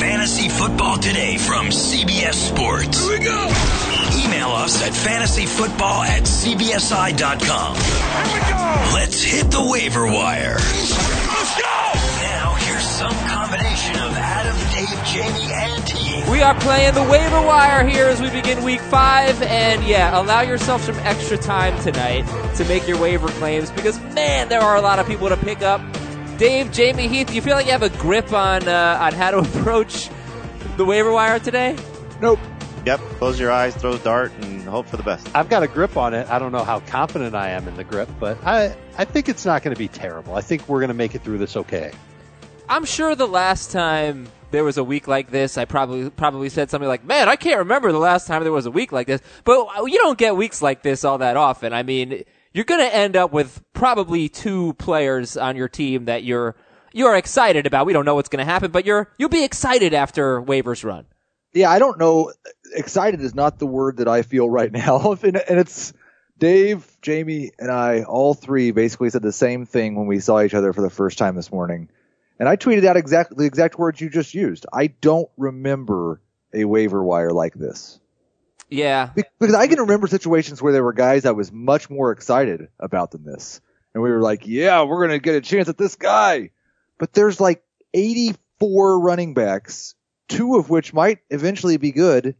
Fantasy Football Today from CBS Sports. Here we go. Email us at fantasyfootball@cbsi.com. Here we go. Let's hit the waiver wire. Let's go. Now here's some combination of Adam, Dave, Jamie, and Heath. We are playing the waiver wire here as we begin week 5. And yeah, allow yourself some extra time tonight to make your waiver claims because, man, there are a lot of people to pick up. Dave, Jamie, Heath, do you feel like you have a grip on how to approach the waiver wire today? Nope. Yep, close your eyes, throw a dart, and hope for the best. I've got a grip on it. I don't know how confident I am in the grip, but I think it's not going to be terrible. I think we're going to make it through this okay. I'm sure the last time there was a week like this, I probably said something like, man, I can't remember the last time there was a week like this. But you don't get weeks like this all that often. I mean, you're going to end up with probably 2 players on your team that you're excited about. We don't know what's going to happen, but you'll be excited after waivers run. Yeah, I don't know. Excited is not the word that I feel right now. And it's Dave, Jamie, and I, all three basically said the same thing when we saw each other for the first time this morning. And I tweeted out the exact words you just used. I don't remember a waiver wire like this. Yeah. Because I can remember situations where there were guys I was much more excited about than this. And we were like, yeah, we're going to get a chance at this guy. But there's like 84 running backs, 2 of which might eventually be good.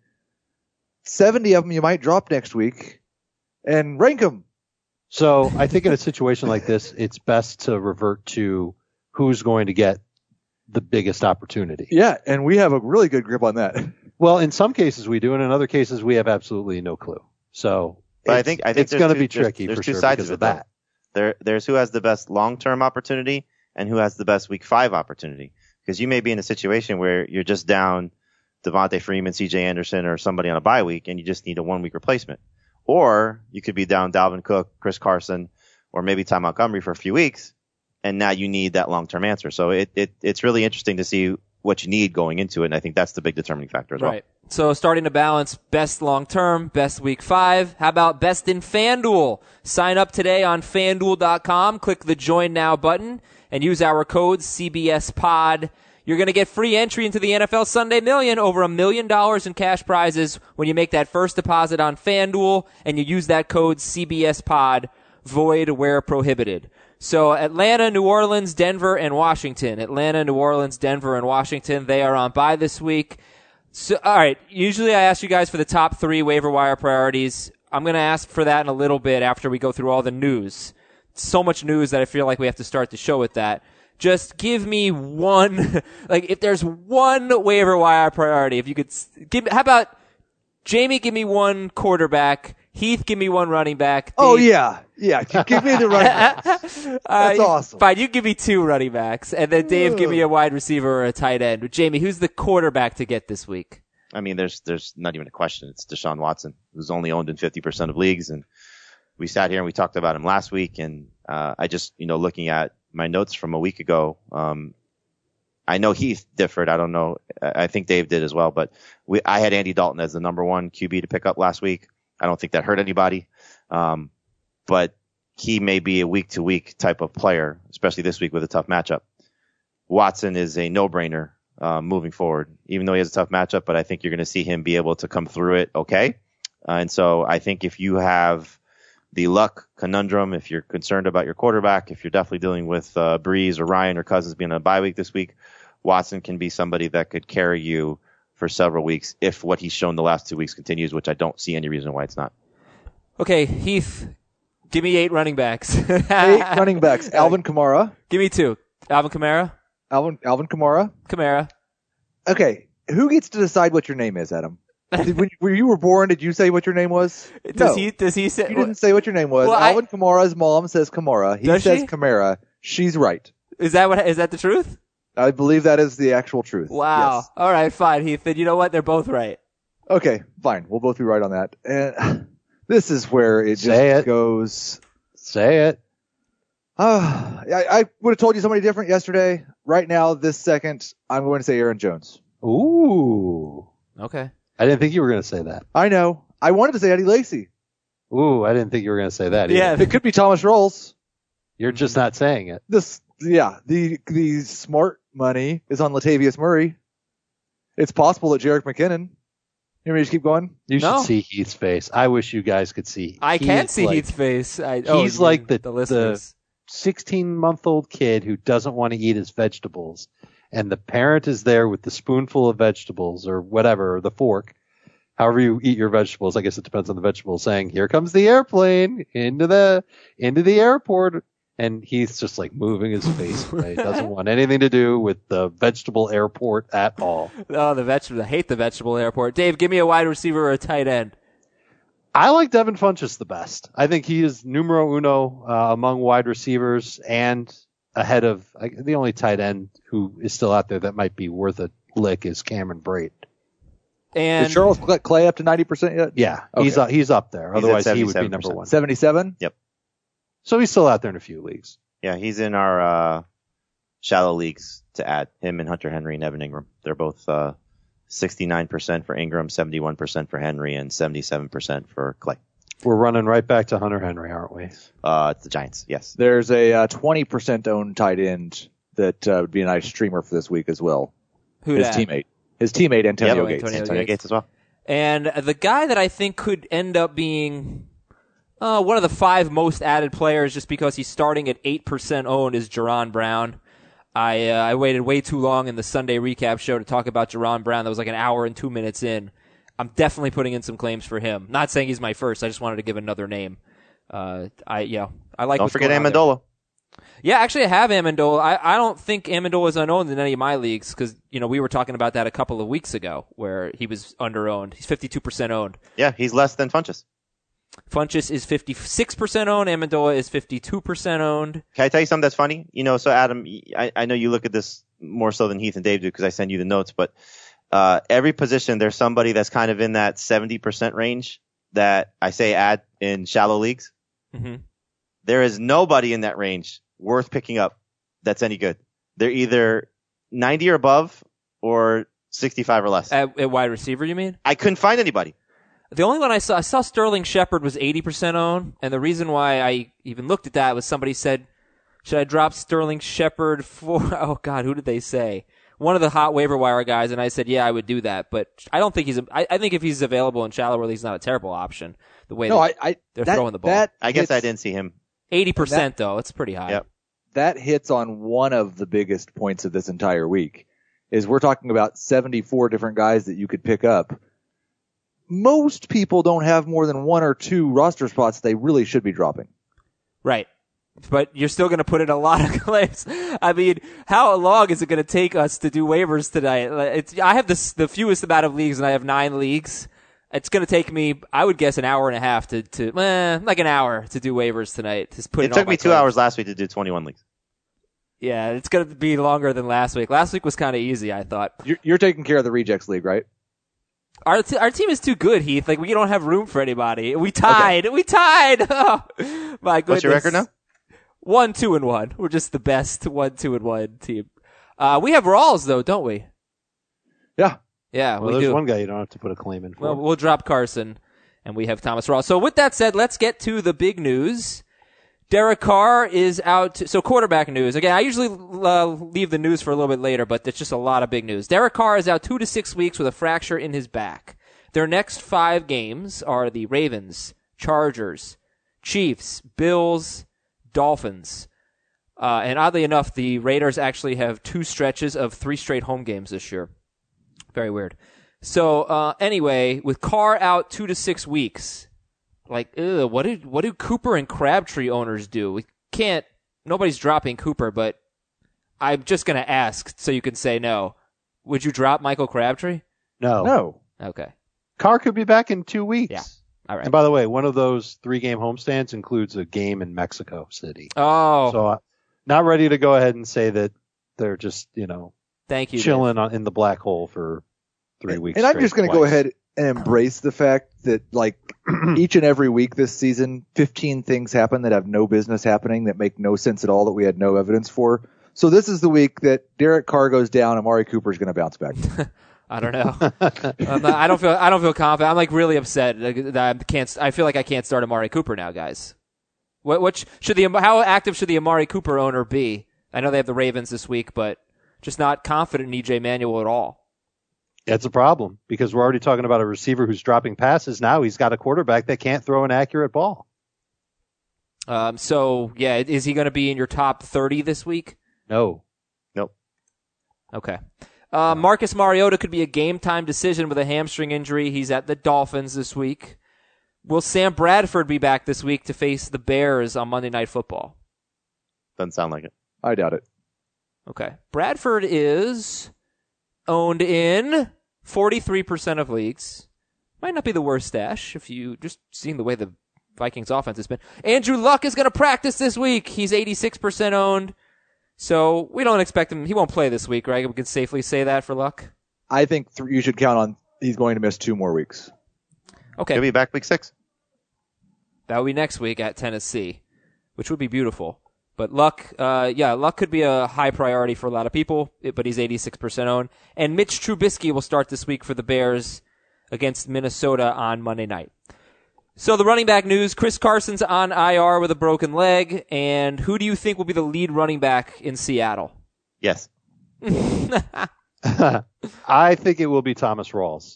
70 of them you might drop next week. And rank them. So I think in a situation like this, it's best to revert to who's going to get the biggest opportunity. Yeah, and we have a really good grip on that. Well, in some cases we do, and in other cases we have absolutely no clue. So but I think it's going to be tricky there's for two sure sides because of of that. There's who has the best long-term opportunity and who has the best week 5 opportunity. Because you may be in a situation where you're just down Devontae Freeman, CJ Anderson, or somebody on a bye week, and you just need a 1-week replacement. Or you could be down Dalvin Cook, Chris Carson, or maybe Ty Montgomery for a few weeks, and now you need that long-term answer. So it's really interesting to see what you need going into it, and I think that's the big determining factor as well. Right. So starting to balance best long-term, best week 5. How about best in FanDuel? Sign up today on FanDuel.com, click the Join Now button, and use our code CBSPOD. You're going to get free entry into the NFL Sunday Million, over $1 million in cash prizes when you make that first deposit on FanDuel, and you use that code CBSPOD, void where prohibited. So Atlanta, New Orleans, Denver, and Washington. Atlanta, New Orleans, Denver, and Washington, they are on bye this week. So, all right, usually I ask you guys for the top 3 waiver wire priorities. I'm going to ask for that in a little bit after we go through all the news. So much news that I feel like we have to start the show with that. Just give me one, like if there's one waiver wire priority, if you could give, how about Jamie, give me 1 quarterback, Heath, give me 1 running back. Dave, oh yeah. Give me the running backs. That's awesome. Fine, you give me 2 running backs, and then Dave, give me a wide receiver or a tight end. Jamie, who's the quarterback to get this week? I mean, there's not even a question. It's Deshaun Watson, who's only owned in 50% of leagues, and we sat here and we talked about him last week, and I just, looking at my notes from a week ago, I know Heath differed. I don't know. I think Dave did as well, but I had Andy Dalton as the number 1 QB to pick up last week. I don't think that hurt anybody. But he may be a week-to-week type of player, especially this week with a tough matchup. Watson is a no-brainer moving forward, even though he has a tough matchup, but I think you're going to see him be able to come through it okay. And so I think if you have the luck conundrum, if you're concerned about your quarterback, if you're definitely dealing with Breeze or Ryan or Cousins being on a bye week this week, Watson can be somebody that could carry you for several weeks if what he's shown the last 2 weeks continues, which I don't see any reason why it's not. Okay, Heath, give me 8 running backs. 8 running backs. Alvin Kamara. Give me 2. Alvin Kamara. Alvin Kamara. Kamara. Okay, who gets to decide what your name is, Adam? When you were born, did you say what your name was? Does he say? You didn't say what your name was. Well, Alvin Kamara's mom says Kamara. He says she? Kamara. She's right. Is that the truth? I believe that is the actual truth. Wow. Yes. All right, fine, Heath. Then you know what? They're both right. Okay, fine. We'll both be right on that. And this is where it just goes. Say it. I would have told you somebody different yesterday. Right now, this second, I'm going to say Aaron Jones. Ooh. Okay. I didn't think you were going to say that. I know. I wanted to say Eddie Lacy. Ooh, I didn't think you were going to say that either. Yeah. It could be Thomas Rawls. You're just not saying it. The smart money is on Latavius Murray. It's possible that Jerick McKinnon. You want me to just keep going? You No. should see Heath's face. I wish you guys could see. I can't see like, Heath's face. He's like the listeners. 16-month-old kid who doesn't want to eat his vegetables, and the parent is there with the spoonful of vegetables or whatever, or the fork, however you eat your vegetables. I guess it depends on the vegetable. Saying, "Here comes the airplane into the airport," and he's just like moving his face away. Doesn't want anything to do with the vegetable airport at all. Oh, the vegetable. I hate the vegetable airport. Dave, give me a wide receiver or a tight end. I like Devin Funchess the best. I think he is numero uno among wide receivers and ahead of the only tight end who is still out there that might be worth a lick is Cameron Brate. And Is Charles Clay up to 90% yet? Yeah, Okay. he's up there. He's Otherwise, at he would be number 77%. one. 77? So he's still out there in a few leagues. Yeah, he's in our shallow leagues to add him and Hunter Henry and Evan Ingram. They're both 69% for Ingram, 71% for Henry, and 77% for Clay. We're running right back to Hunter Henry, aren't we? It's the Giants, yes. There's a 20% owned tight end that would be a nice streamer for this week as well. who His dat? teammate. His teammate, Antonio Yep, Gates. Antonio Gates as well. And the guy that I think could end up being one of the 5 most added players just because he's starting at 8% owned is Jerron Brown. I waited way too long in the Sunday recap show to talk about Jerron Brown. That was like an hour and 2 minutes in. I'm definitely putting in some claims for him. Not saying he's my first. I just wanted to give another name. I like. Don't what's forget going on there. Amendola. Yeah, actually, I have Amendola. I don't think Amendola is unowned in any of my leagues because we were talking about that a couple of weeks ago where he was underowned. He's 52% owned. Yeah, he's less than Funchess. Funchess is 56% owned. Amendola is 52% owned. Can I tell you something that's funny? So Adam, I know you look at this more so than Heath and Dave do because I send you the notes, but every position there's somebody that's kind of in that 70% range that I say add in shallow leagues. Mm-hmm. There is nobody in that range worth picking up that's any good. They're either 90 or above or 65 or less. At wide receiver, you mean? I couldn't find anybody. The only one I saw Sterling Shepard was 80% owned, and the reason why I even looked at that was somebody said, should I drop Sterling Shepard for, oh God, who did they say? One of the hot waiver wire guys, and I said, yeah, I would do that, but I don't think I think if he's available in shallow leagues, he's not a terrible option, the way they're throwing the ball. I guess I didn't see him. 80% though, it's pretty high. Yep. That hits on one of the biggest points of this entire week is we're talking about 74 different guys that you could pick up. Most people don't have more than 1 or 2 roster spots they really should be dropping. Right. But you're still going to put in a lot of claims. I mean, how long is it going to take us to do waivers tonight? I have the fewest amount of leagues, and I have 9 leagues. It's going to take me, I would guess, an hour and a half like an hour to do waivers tonight. It took me 2 hours last week to do 21 leagues. Yeah, it's going to be longer than last week. Last week was kind of easy, I thought. You're taking care of the rejects league, right? Our team is too good, Heath. Like, we don't have room for anybody. We tied. Okay. We tied. Oh, my goodness. What's your record now? 1-2-1. We're just the best 1-2-1 team. We have Rawls though, don't we? Yeah. Yeah, Well, we there's do. one guy you don't have to put a claim in for. Well, we'll drop Carson, and we have Thomas Rawls. So with that said, let's get to the big news. Derek Carr is out. So quarterback news. Again, I usually leave the news for a little bit later, but there's just a lot of big news. Derek Carr is out 2 to 6 weeks with a fracture in his back. Their next 5 games are the Ravens, Chargers, Chiefs, Bills, Dolphins. And oddly enough, the Raiders actually have 2 stretches of 3 straight home games this year. Very weird. So anyway, with Carr out 2 to 6 weeks, like, what do Cooper and Crabtree owners do? We can't. Nobody's dropping Cooper, but I'm just gonna ask so you can say no. Would you drop Michael Crabtree? No. Okay. Carr could be back in 2 weeks. Yeah. All right. And by the way, one of those 3-game homestands includes a game in Mexico City. Oh, So not ready to go ahead and say that they're just, thank you. chilling in the black hole for 3 weeks. And I'm just going to go twice. ahead and embrace the fact that, like, each and every week this season, 15 things happen that have no business happening, that make no sense at all, that we had no evidence for. So this is the week that Derek Carr goes down, Amari Cooper's going to bounce back. I don't know. I don't feel confident. I'm like really upset that I feel like I can't start Amari Cooper now, guys. How active should the Amari Cooper owner be? I know they have the Ravens this week, but just not confident in EJ Manuel at all. It's a problem because we're already talking about a receiver who's dropping passes. Now he's got a quarterback that can't throw an accurate ball. Is he going to be in your top 30 this week? No. Nope. Okay. Marcus Mariota could be a game-time decision with a hamstring injury. He's at the Dolphins this week. Will Sam Bradford be back this week to face the Bears on Monday Night Football? Doesn't sound like it. I doubt it. Okay. Bradford is owned in 43% of leagues. Might not be the worst stash if you just seeing the way the Vikings offense has been. Andrew Luck is going to practice this week. He's 86% owned. So we don't expect him. He won't play this week, right? We can safely say that for Luck. I think you should count on he's going to miss 2 more weeks. Okay. He'll be back week 6. That will be next week at Tennessee, which would be beautiful. But Luck, Luck could be a high priority for a lot of people, but he's 86% owned. And Mitch Trubisky will start this week for the Bears against Minnesota on Monday night. So the running back news, Chris Carson's on IR with a broken leg. And who do you think will be the lead running back in Seattle? Yes. I think it will be Thomas Rawls.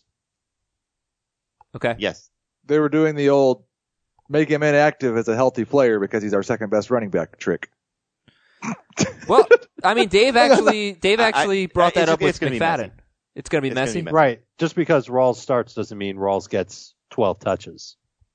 Okay. Yes. They were doing the old make him inactive as a healthy player because he's our second best running back trick. Well, I mean, Dave actually brought that up with it's gonna be McFadden. messy. It's going to be messy. Right. Just because Rawls starts doesn't mean Rawls gets 12 touches.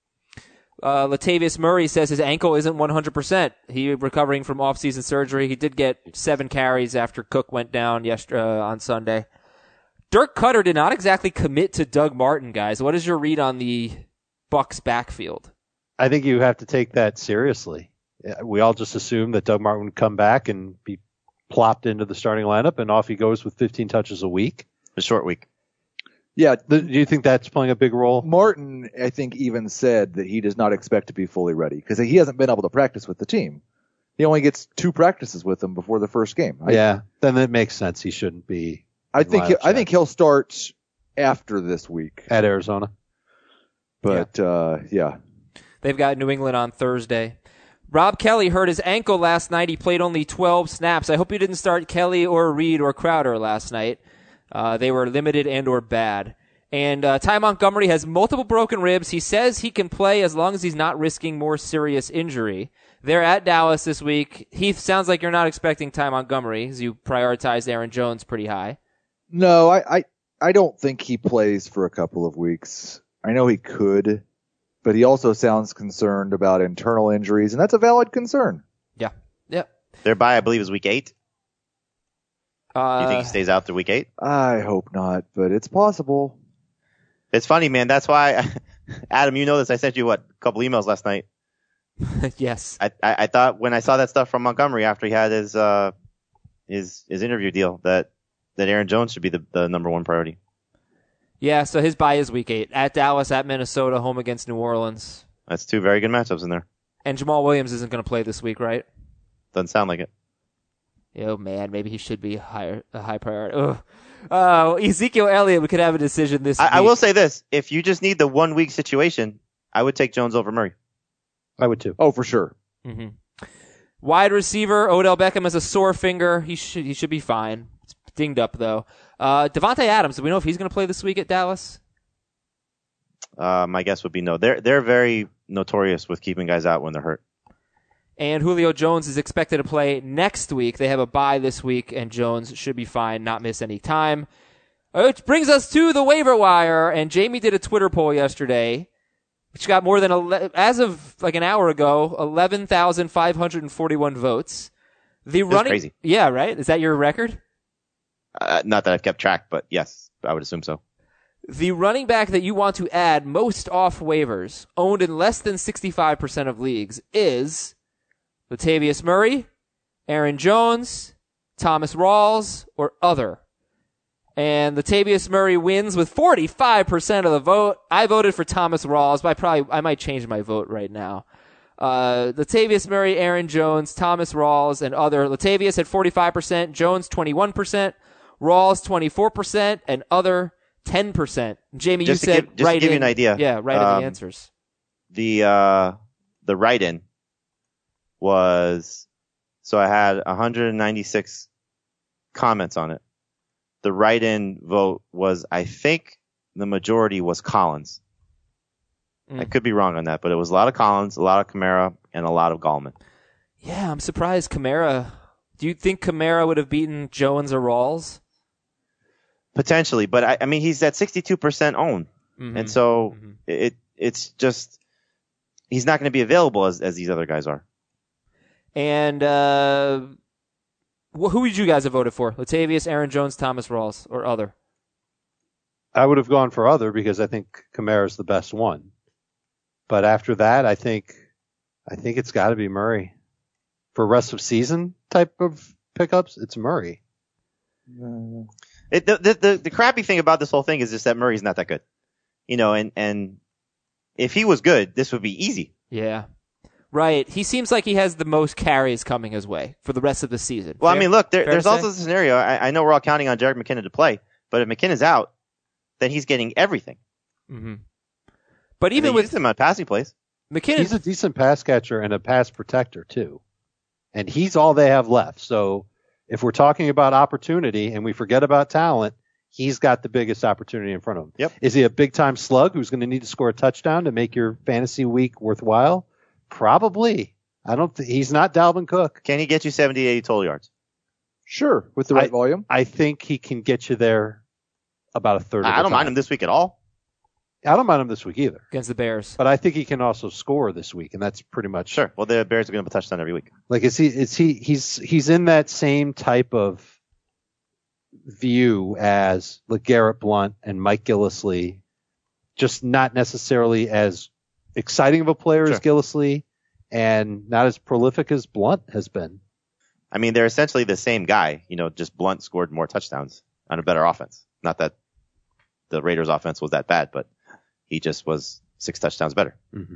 Latavius Murray says his ankle isn't 100%. He recovering from off-season surgery. He did get 7 carries after Cook went down on Sunday. Dirk Cutter did not exactly commit to Doug Martin, guys. What is your read on the Bucs backfield? I think you have to take that seriously. We all just assumed that Doug Martin would come back and be plopped into the starting lineup, and off he goes with 15 touches a week. A short week. Yeah. Do you think that's playing a big role? Martin, I think, even said that he does not expect to be fully ready because he hasn't been able to practice with the team. He only gets 2 practices with them before the first game. Then it makes sense. He shouldn't be. I think he'll start after this week at Arizona. But yeah. They've got New England on Thursday. Rob Kelly hurt his ankle last night. He played only 12 snaps. I hope you didn't start Kelly or Reed or Crowder last night. They were limited and or bad. And Ty Montgomery has multiple broken ribs. He says he can play as long as he's not risking more serious injury. They're at Dallas this week. Heath, sounds like you're not expecting Ty Montgomery as you prioritize Aaron Jones pretty high. No, I don't think he plays for a couple of weeks. I know he could, but he also sounds concerned about internal injuries, and that's a valid concern. Yeah. Yeah. Their bye, I believe, is week 8. Do you think he stays out through week 8? I hope not, but it's possible. It's funny, man. That's why, Adam, you know this. I sent you, a couple emails last night. Yes. I thought when I saw that stuff from Montgomery after he had his interview deal that Aaron Jones should be the number 1 priority. Yeah, so his bye is week 8. At Dallas, at Minnesota, home against New Orleans. That's 2 very good matchups in there. And Jamal Williams isn't going to play this week, right? Doesn't sound like it. Oh, man, maybe he should be a high priority. Ezekiel Elliott, we could have a decision this week. I will say this. If you just need the 1 week situation, I would take Jones over Murray. I would too. Oh, for sure. Mm-hmm. Wide receiver, Odell Beckham has a sore finger. He should be fine. It's dinged up, though. Devontae Adams, do we know if he's going to play this week at Dallas? My guess would be no. They're very notorious with keeping guys out when they're hurt. And Julio Jones is expected to play next week. They have a bye this week, and Jones should be fine, not miss any time. Which brings us to the waiver wire, and Jamie did a Twitter poll yesterday, which got more than, as of like an hour ago, 11,541 votes. That's crazy. Yeah, right? Is that your record? Not that I've kept track, but yes, I would assume so. The running back that you want to add most off waivers, owned in less than 65% of leagues, is Latavius Murray, Aaron Jones, Thomas Rawls, or other. And Latavius Murray wins with 45% of the vote. I voted for Thomas Rawls, but I might change my vote right now. Latavius Murray, Aaron Jones, Thomas Rawls, and other. Latavius had 45%, Jones 21%, Rawls 24%, and other 10%. Jamie, Just you said to give you an idea. Yeah, write in the answers. The write-in was, so I had 196 comments on it. the write-in vote was, I think the majority was Collins. I could be wrong on that, but it was a lot of Collins, a lot of Kamara, and a lot of Gallman. Yeah, I'm surprised Kamara. Do you think Kamara would have beaten Jones or Rawls? Potentially, but I mean, he's at 62% owned. And so it's just, he's not going to be available as these other guys are. And who would you guys have voted for? Latavius, Aaron Jones, Thomas Rawls, or other? I would have gone for other because I think Kamara's the best one. But after that, I think it's got to be Murray. For rest of season type of pickups, it's Murray. The crappy thing about this whole thing is just that Murray's not that good. And if he was good, this would be easy. Yeah. Right. He seems like he has the most carries coming his way for the rest of the season. Well, Fair? I mean, look, Fair there's to also say? the scenario. I know we're all counting on Jerick McKinnon to play, but if McKinnon's out, then he's getting everything. Mm-hmm. But even and they with used him on passing plays, McKinnon, He's a decent pass catcher and a pass protector too. And he's all they have left. So if we're talking about opportunity and we forget about talent, he's got the biggest opportunity in front of him. Yep. Is he a big time slug who's going to need to score a touchdown to make your fantasy week worthwhile? Probably. He's not Dalvin Cook. can he get you 70, 80 total yards? Sure, with the right volume. I think he can get you there about a third of the I don't time. mind him this week at all. I don't mind him this week either. against the Bears. But I think he can also score this week, and that's pretty much Sure. Well, the Bears are going to have a touchdown every week. like he's in that same type of view as LeGarrette Blount and Mike Gillislee, just not necessarily as exciting of a player Sure. as Gillislee and not as prolific as Blount has been. I mean, they're essentially the same guy. Just Blunt scored more touchdowns on a better offense. Not that the Raiders' offense was that bad, but he just was 6 touchdowns better.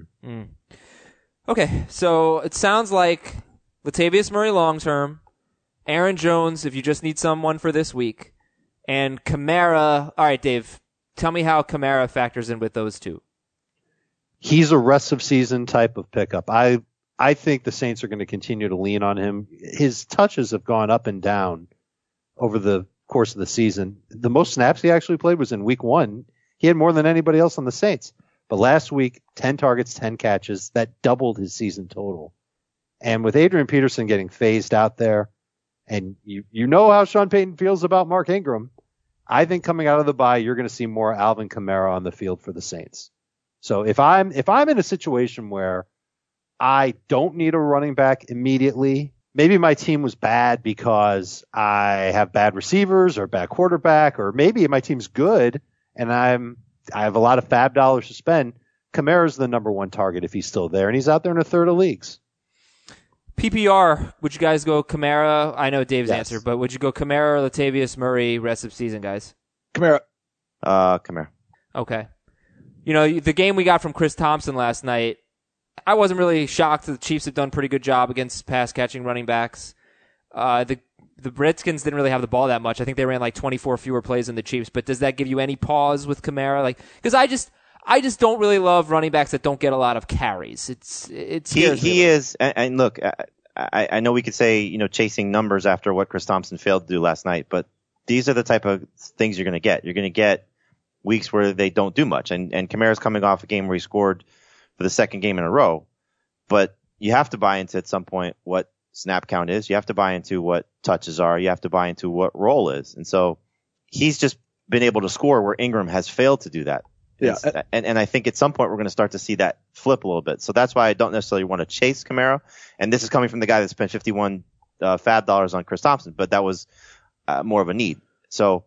Okay, so it sounds like Latavius Murray long term, Aaron Jones if you just need someone for this week, and Kamara. All right, Dave, tell me how Kamara factors in with those two. He's a rest of season type of pickup. I think the Saints are going to continue to lean on him. His touches have gone up and down over the course of the season. The most snaps he actually played was in week 1. He had more than anybody else on the Saints. But last week, 10 targets, 10 catches. That doubled his season total. And with Adrian Peterson getting phased out there, and you know how Sean Payton feels about Mark Ingram, I think coming out of the bye, you're going to see more Alvin Kamara on the field for the Saints. So if I'm in a situation where I don't need a running back immediately, maybe my team was bad because I have bad receivers or bad quarterback, or maybe my team's good and I have a lot of fab dollars to spend. Kamara's the number one target if he's still there, and he's out there in a third of leagues. PPR, would you guys go Kamara? I know Dave's Yes. answer, but would you go Kamara, Latavius Murray, rest of season, guys? Kamara. Kamara. Okay. The game we got from Chris Thompson last night, I wasn't really shocked that the Chiefs have done a pretty good job against pass-catching running backs. The Redskins didn't really have the ball that much. I think they ran like 24 fewer plays than the Chiefs, but does that give you any pause with Kamara? Because I just don't really love running backs that don't get a lot of carries. He is, and look, I know we could say, chasing numbers after what Chris Thompson failed to do last night, but these are the type of things you're going to get. You're going to get weeks where they don't do much, and Kamara's coming off a game where he scored for the second game in a row, but you have to buy into at some point what snap count is. You have to buy into what touches are. You have to buy into what role is. And so he's just been able to score where Ingram has failed to do that. Yeah. And I think at some point we're going to start to see that flip a little bit. So that's why I don't necessarily want to chase Kamara. And this is coming from the guy that spent 51 fab dollars on Chris Thompson, but that was more of a need. So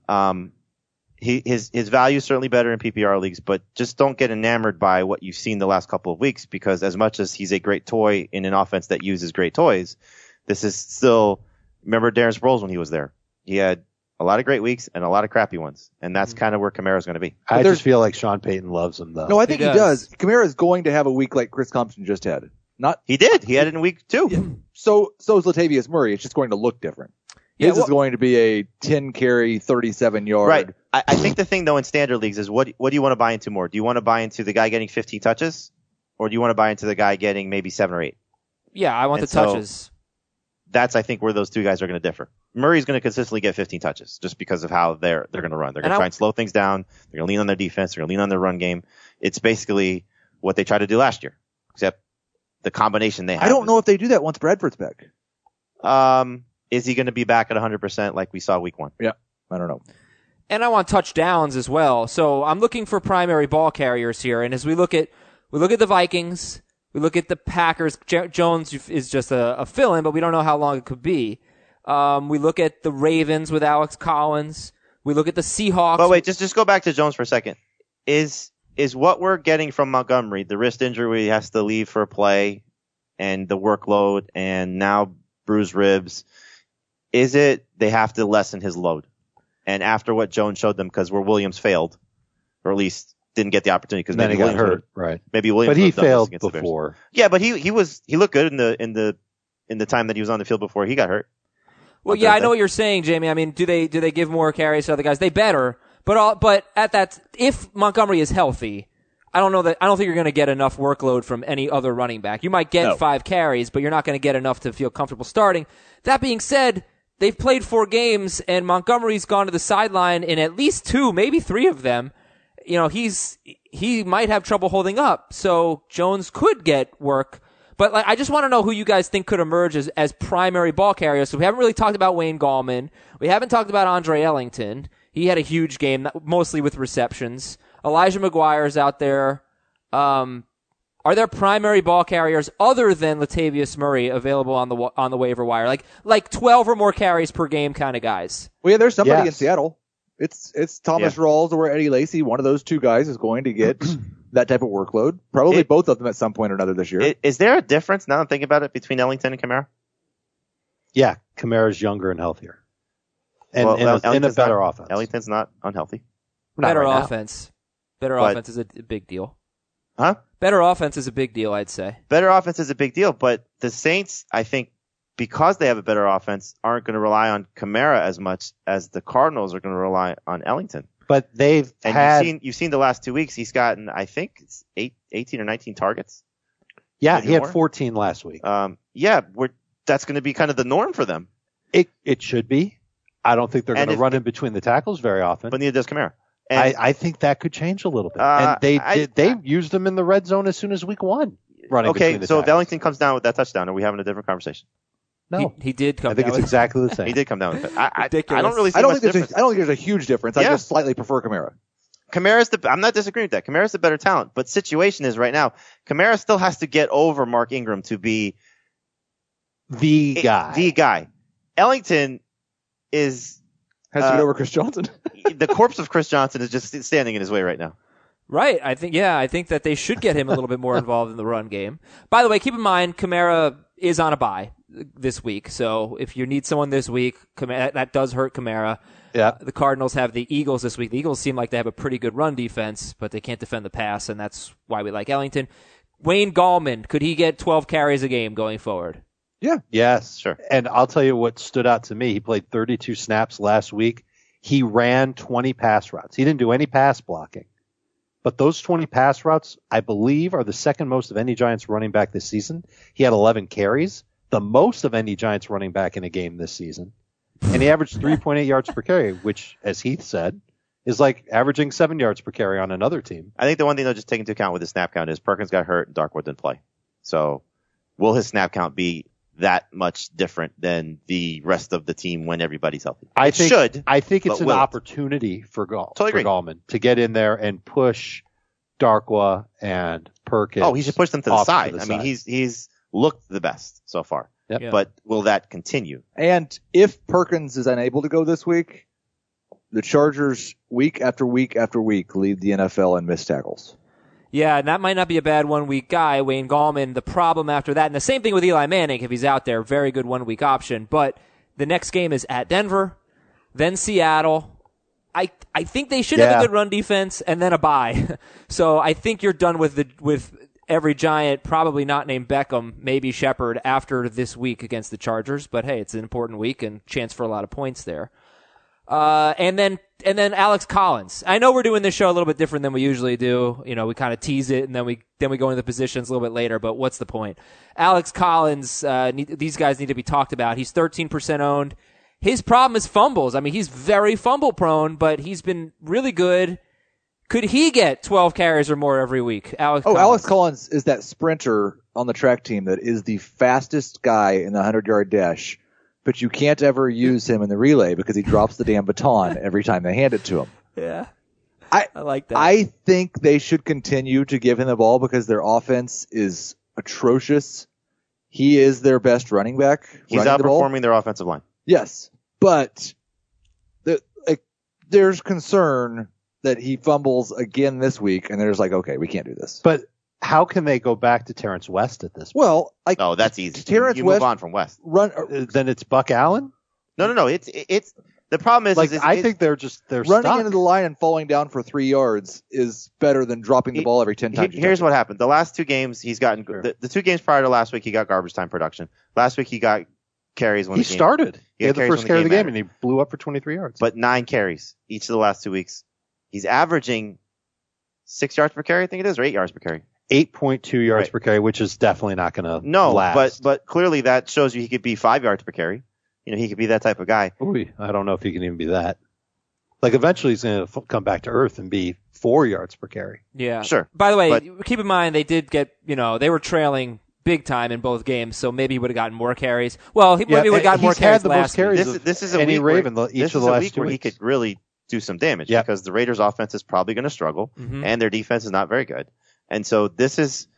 his value is certainly better in PPR leagues, but just don't get enamored by what you've seen the last couple of weeks, because as much as he's a great toy in an offense that uses great toys, this is still, remember Darren Sproles when he was there. He had a lot of great weeks and a lot of crappy ones, and that's kind of where Kamara's going to be. I just feel like Sean Payton loves him, though. No, I think He he does. does. Kamara is going to have a week like Chris Thompson just had. He did. He had it in week 2. So is Latavius Murray. It's just going to look different. Yeah, His is going to be a 10 carry, 37 yard. Right. I think the thing though in standard leagues is what do you want to buy into more? Do you want to buy into the guy getting 15 touches, or do you want to buy into the guy getting maybe 7 or 8? Yeah, I want And the so- touches. that's, I think, where those two guys are going to differ. Murray's going to consistently get 15 touches just because of how they're going to run. They're going to try and slow things down. They're going to lean on their defense. They're going to lean on their run game. It's basically what they tried to do last year, except the combination they have. I don't know if they do that once Bradford's back. Is he going to be back at 100% like we saw week 1? Yeah, I don't know. And I want touchdowns as well. So I'm looking for primary ball carriers here. And as we look at the Vikings, we look at the Packers. Jones is just a fill-in, but we don't know how long it could be. We look at the Ravens with Alex Collins. We look at the Seahawks. But wait, just go back to Jones for a second. Is what we're getting from Montgomery, the wrist injury where he has to leave for a play and the workload and now bruised ribs, is it they have to lessen his load? And after what Jones showed them, because where Williams failed, or at least didn't get the opportunity because maybe he got Williams hurt, right? Maybe Williams, but he would have done this failed against the Bears. before. Yeah, but he looked good in the time that he was on the field before he got hurt. Well, yeah, I know what you're saying, Jamie. I mean, do they give more carries to other guys? They better. But at that, if Montgomery is healthy, I don't think you're going to get enough workload from any other running back. You might get 5 carries, but you're not going to get enough to feel comfortable starting. That being said, they've played 4 games, and Montgomery's gone to the sideline in at least 2, maybe 3 of them. You know, he might have trouble holding up, so Jones could get work. But I just want to know who you guys think could emerge as primary ball carriers. So we haven't really talked about Wayne Gallman. We haven't talked about Andre Ellington. He had a huge game, mostly with receptions. Elijah McGuire's out there. Are there primary ball carriers other than Latavius Murray available on the waiver wire? Like 12 or more carries per game kind of guys. Well, yeah, there's somebody Yes. in Seattle. It's Thomas Rawls or Eddie Lacy. One of those two guys is going to get that type of workload. Probably both of them at some point or another this year. Is there a difference, now I'm thinking about it, between Ellington and Kamara? Yeah, Kamara's younger and healthier. And Well, in a Ellington's better not- offense. Ellington's not unhealthy. Not Better right now. offense. Better But- offense is a big deal. Huh? Better offense is a big deal, I'd say. Better offense is a big deal, but the Saints, I think, because they have a better offense, aren't going to rely on Kamara as much as the Cardinals are going to rely on Ellington. But they've And had you've seen the last 2 weeks, he's gotten, I think, it's 18 or 19 targets. yeah, maybe he had more. 14 last week. That's going to be kind of the norm for them, It should be. I don't think they're And going to if- run in between the tackles very often. but neither does Kamara. And I think that could change a little bit. Uh, And they used him in the red zone as soon as week 1. Running okay, between the so if tackles. Ellington comes down with that touchdown, are we having a different conversation? No, He did come I think down it's with- exactly the same. He did come down with it. I Ridiculous. don't really see I don't much think difference. there's a huge difference. I Yeah. just slightly prefer Kamara. I'm not disagreeing with that. Kamara's the better talent, but situation is right now, Kamara still has to get over Mark Ingram to be The guy. The guy. Ellington is Has to get over Chris Johnson. the corpse of Chris Johnson is just standing in his way right now. Right. I think that they should get him a little bit more involved in the run game. By the way, keep in mind, Kamara is on a bye this week. So if you need someone this week, that does hurt Kamara. Yeah. The Cardinals have the Eagles this week. The Eagles seem like they have a pretty good run defense, but they can't defend the pass, and that's why we like Ellington. Wayne Gallman, could he get 12 carries a game going forward? Yeah. Yes. Sure. And I'll tell you what stood out to me. He played 32 snaps last week. He ran 20 pass routes. He didn't do any pass blocking. But those 20 pass routes, I believe, are the second most of any Giants running back this season. He had 11 carries, the most of any Giants running back in a game this season. And he averaged 3.8 yards per carry, which, as Heath said, is like averaging 7 yards per carry on another team. I think the one thing they'll just take into account with the snap count is Perkins got hurt and Darkwood didn't play. So will his snap count be that much different than the rest of the team when everybody's healthy? I It think should. it's an will it? opportunity for Totally agree. Gallman to get in there and push Darkwa and Perkins. Oh, he should push them to the off side. the I mean, side. he's looked the best so far. Yep. Yeah. But will that continue? And if Perkins is unable to go this week, the Chargers week after week after week lead the NFL in missed tackles. Yeah, and that might not be a bad 1 week guy, Wayne Gallman. The problem after that, and the same thing with Eli Manning if he's out there, very good 1 week option. But the next game is at Denver, then Seattle. I think they should have Yeah. a good run defense and then a bye. So I think you're done with every Giant, probably not named Beckham, maybe Shepard after this week against the Chargers. But hey, it's an important week and chance for a lot of points there. And then Alex Collins. I know we're doing this show a little bit different than we usually do. You know, we kind of tease it and then we go into the positions a little bit later, but what's the point? Alex Collins, these guys need to be talked about. He's 13% owned. His problem is fumbles. I mean, he's very fumble prone, but he's been really good. Could he get 12 carries or more every week? Alex Collins is that sprinter on the track team that is the fastest guy in the 100-yard dash, but you can't ever use him in the relay because he drops the damn baton every time they hand it to him. Yeah. I like that. I think they should continue to give him the ball because their offense is atrocious. He is their best running back. He's outperforming their offensive line. Yes, but there's concern that he fumbles again this week, and there's like, okay, we can't do this. But how can they go back to Terrence West at this point? Well, Oh, that's easy. Terrence you West move on from West. Then it's Buck Allen? No. It's the problem is, I think they're running stuck. into the line and falling down for 3 yards is better than dropping the ball every 10 times. Here's what happened. The last 2 games he's gotten the 2 games prior to last week he got garbage time production. Last week he got carries when he started. He had the first carry of the game mattered. and he blew up for 23 yards. But 9 carries each of the last 2 weeks. He's averaging 6 yards per carry, I think it is, or 8 yards per carry. 8.2 yards per carry, which is definitely not going to last. but clearly that shows you he could be 5 yards per carry. You know, he could be that type of guy. Ooh, I don't know if he can even be that. Like eventually he's going to come back to earth and be 4 yards per carry. Yeah. Sure. By the way, keep in mind they did get, they were trailing big time in both games, so maybe he would have gotten more carries. Well, he maybe would have gotten more carries last week. This is a week Raven where, each of the last 2 where he could really do some damage because the Raiders' offense is probably going to struggle and their defense is not very good. And so this is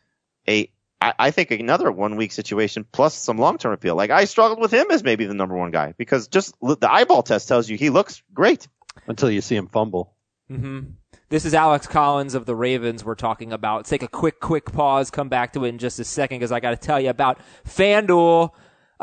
I think another 1 week situation plus some long-term appeal. Like I struggled with him as maybe the number 1 guy because just the eyeball test tells you he looks great. Until you see him fumble. Mm-hmm. This is Alex Collins of the Ravens we're talking about. Let's take a quick pause, come back to it in just a second because I got to tell you about FanDuel.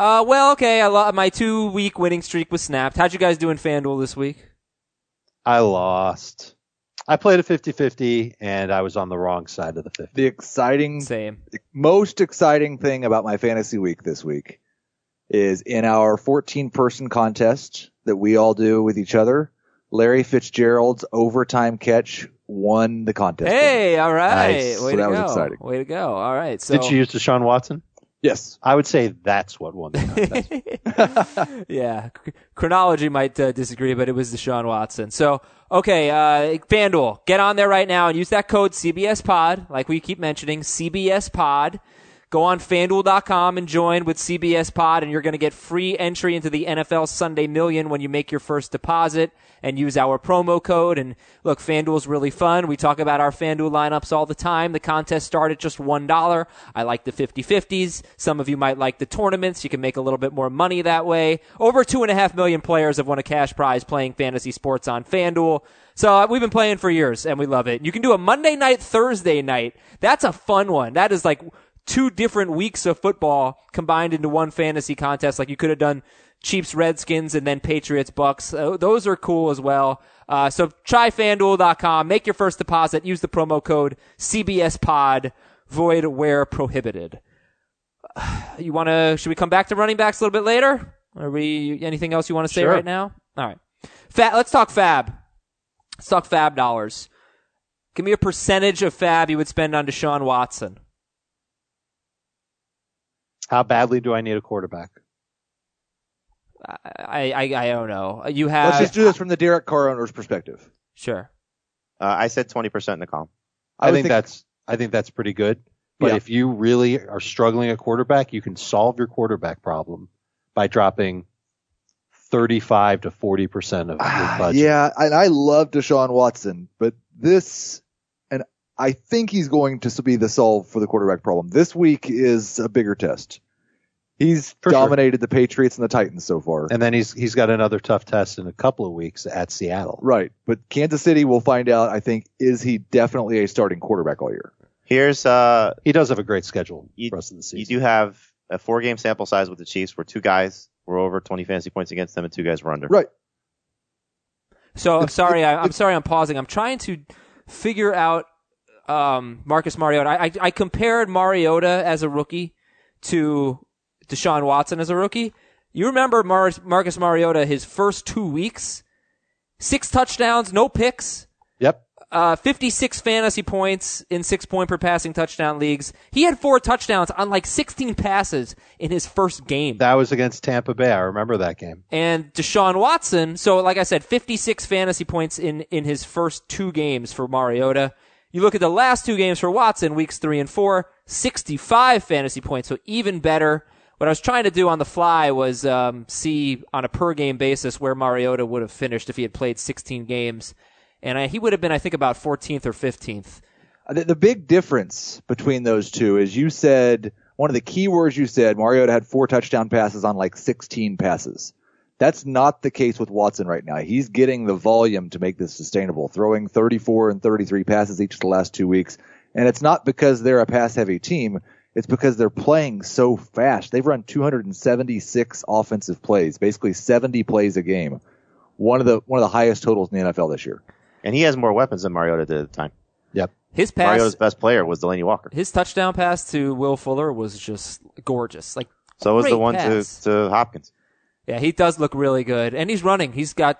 My 2-week winning streak was snapped. How'd you guys do in FanDuel this week? I lost. I played a 50-50 and I was on the wrong side of the 50. The most exciting thing about my fantasy week this week is in our 14-person contest that we all do with each other. Larry Fitzgerald's overtime catch won the contest. Hey, all right. Nice. Way so to that go. was exciting. Way to go. All right. So, did you use Deshaun Watson? Yes. I would say that's what won the contest. Yeah. Chronology might disagree, but it was Deshaun Watson. So, okay, FanDuel, get on there right now and use that code CBSPod, like we keep mentioning, CBSPod. Go on FanDuel.com and join with CBS Pod, and you're going to get free entry into the NFL Sunday Million when you make your first deposit and use our promo code. And look, FanDuel's really fun. We talk about our FanDuel lineups all the time. The contest started at just $1. I like the 50-50s. Some of you might like the tournaments. You can make a little bit more money that way. Over 2.5 million players have won a cash prize playing fantasy sports on FanDuel. So we've been playing for years, and we love it. You can do a Monday night, Thursday night. That's a fun one. That is like 2 different weeks of football combined into one fantasy contest. Like you could have done Chiefs, Redskins, and then Patriots, Bucks. Those are cool as well. So try FanDuel.com. Make your first deposit. Use the promo code CBSPod. Void where prohibited. Should we come back to running backs a little bit later? Anything else you want to say right now? All right. Let's talk fab. Let's talk fab dollars. Give me a percentage of fab you would spend on Deshaun Watson. How badly do I need a quarterback? I don't know. Let's just do this from the Derek Carr owner's perspective. Sure. I said 20% in the column. I think that's pretty good. But if you really are struggling at quarterback, you can solve your quarterback problem by dropping 35 to 40% of your budget. Yeah, and I love Deshaun Watson, but and I think he's going to be the solve for the quarterback problem. This week is a bigger test. He's dominated the Patriots and the Titans so far. And then he's got another tough test in a couple of weeks at Seattle. Right. But Kansas City, we'll find out, I think, is he definitely a starting quarterback all year? He does have a great schedule for the rest of the season. You do have a 4-game sample size with the Chiefs where 2 guys were over 20 fantasy points against them and 2 guys were under. Right. So I'm sorry I'm pausing. I'm trying to figure out Marcus Mariota. I compared Mariota as a rookie to Deshaun Watson as a rookie. You remember Marcus Mariota, his first 2 weeks, 6 touchdowns, no picks. Yep. 56 fantasy points in 6-point per passing touchdown leagues. He had 4 touchdowns on like 16 passes in his first game. That was against Tampa Bay. I remember that game. And Deshaun Watson, so like I said, 56 fantasy points in his first 2 games for Mariota. You look at the last 2 games for Watson, weeks 3 and 4, 65 fantasy points, so even better. What I was trying to do on the fly was see on a per-game basis where Mariota would have finished if he had played 16 games. And he would have been, I think, about 14th or 15th. The big difference between those two is you said, one of the key words you said, Mariota had 4 touchdown passes on like 16 passes. That's not the case with Watson right now. He's getting the volume to make this sustainable, throwing 34 and 33 passes each of the last 2 weeks. And it's not because they're a pass-heavy team. It's because they're playing so fast. They've run 276 offensive plays, basically 70 plays a game. One of the highest totals in the NFL this year. And he has more weapons than Mariota did at the time. Yep. His pass, Mariota's best player was Delaney Walker. his touchdown pass to Will Fuller was just gorgeous. Like, So was the great one pass. to Hopkins. Yeah, he does look really good, and he's running. He's got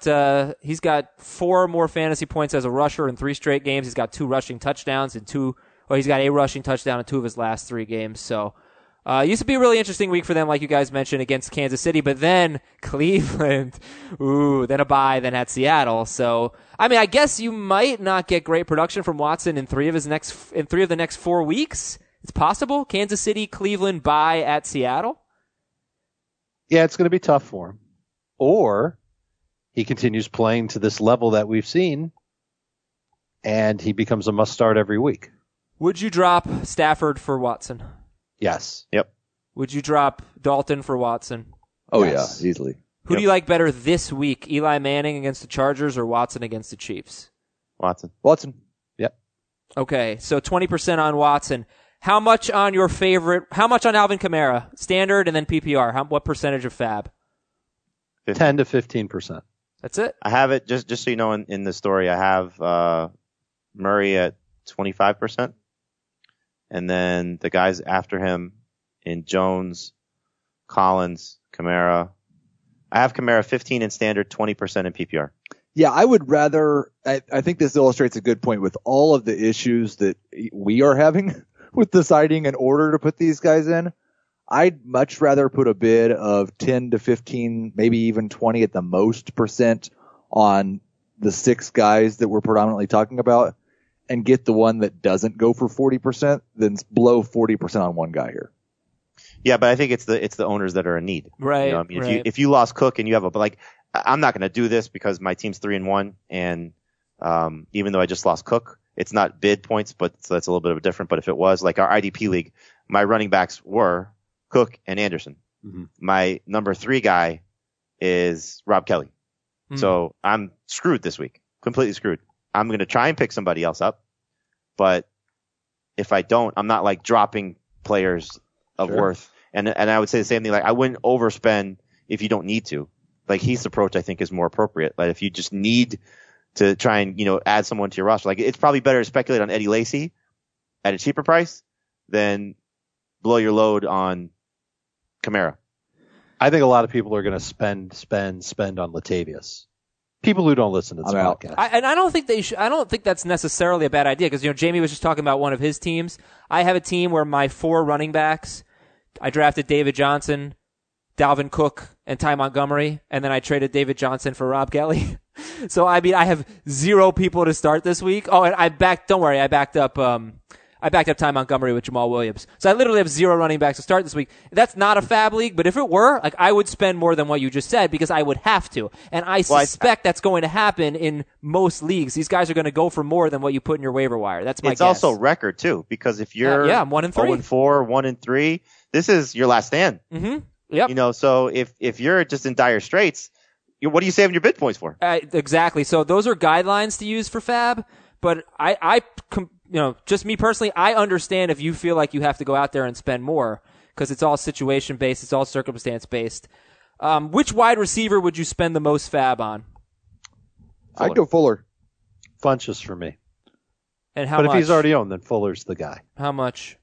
4 more fantasy points as a rusher in 3 straight games. He's got 2 rushing touchdowns and he's got a rushing touchdown in 2 of his last 3 games. So, used to be a really interesting week for them, like you guys mentioned, against Kansas City, but then Cleveland, then a bye, then at Seattle. So, I mean, I guess you might not get great production from Watson in 3 of the next 4 weeks. It's possible. Kansas City, Cleveland, bye at Seattle. Yeah, it's going to be tough for him. Or he continues playing to this level that we've seen, and he becomes a must-start every week. Would you drop Stafford for Watson? Yes. Yep. Would you drop Dalton for Watson? Oh, Yes. yeah, easily. Who do you like better this week, Eli Manning against the Chargers or Watson against the Chiefs? Watson. Yep. Okay, so 20% on Watson. How much on Alvin Kamara? Standard and then PPR. What percentage of fab? 10 to 15%. That's it? I have it, just so you know, in the story, I have Murray at 25%. And then the guys after him in Jones, Collins, Kamara. I have Kamara 15 in standard, 20% in PPR. Yeah, I would rather, I think this illustrates a good point with all of the issues that we are having with deciding an order to put these guys in. I'd much rather put a bid of 10 to 15, maybe even 20 at the most % on the 6 guys that we're predominantly talking about and get the one that doesn't go for 40% than blow 40% on one guy here. Yeah, but I think it's the owners that are in need. Right. You know, I mean, right. if you lost Cook and you have I'm not going to do this because my team's 3-1, and even though I just lost Cook, it's not bid points, but so that's a little bit of a different. But if it was like our IDP league, my running backs were Cook and Anderson. Mm-hmm. My number 3 guy is Rob Kelly. Mm. So I'm screwed this week, completely screwed. I'm going to try and pick somebody else up, but if I don't, I'm not like dropping players of Sure. worth. And I would say the same thing. Like, I wouldn't overspend if you don't need to. Like, Heath's approach, I think, is more appropriate. Like, if you just need to try and, add someone to your roster, like, it's probably better to speculate on Eddie Lacy at a cheaper price than blow your load on Kamara. I think a lot of people are going to spend on Latavius. People who don't listen to this I'm out. podcast. I don't think I don't think that's necessarily a bad idea because Jamie was just talking about one of his teams. I have a team where my 4 running backs, I drafted David Johnson, Dalvin Cook, and Ty Montgomery, and then I traded David Johnson for Rob Kelly. So I mean, I have 0 people to start this week. Oh, and I backed up Ty Montgomery with Jamal Williams. So I literally have 0 running backs to start this week. That's not a fab league, but if it were, like, I would spend more than what you just said because I would have to. And I suspect that's going to happen in most leagues. These guys are going to go for more than what you put in your waiver wire. That's my guess. It's also record too, because if you're I'm 1-3. 0-4, 1-3, this is your last stand. Mm-hmm. Yep. So if you're just in dire straits, what are you saving your bid points for? Exactly. So those are guidelines to use for fab, but just me personally, I understand if you feel like you have to go out there and spend more because it's all situation based, it's all circumstance based. Which wide receiver would you spend the most fab on? I'd go Fuller. Funches for me. And how But much? if he's already owned, then Fuller's the guy. How much?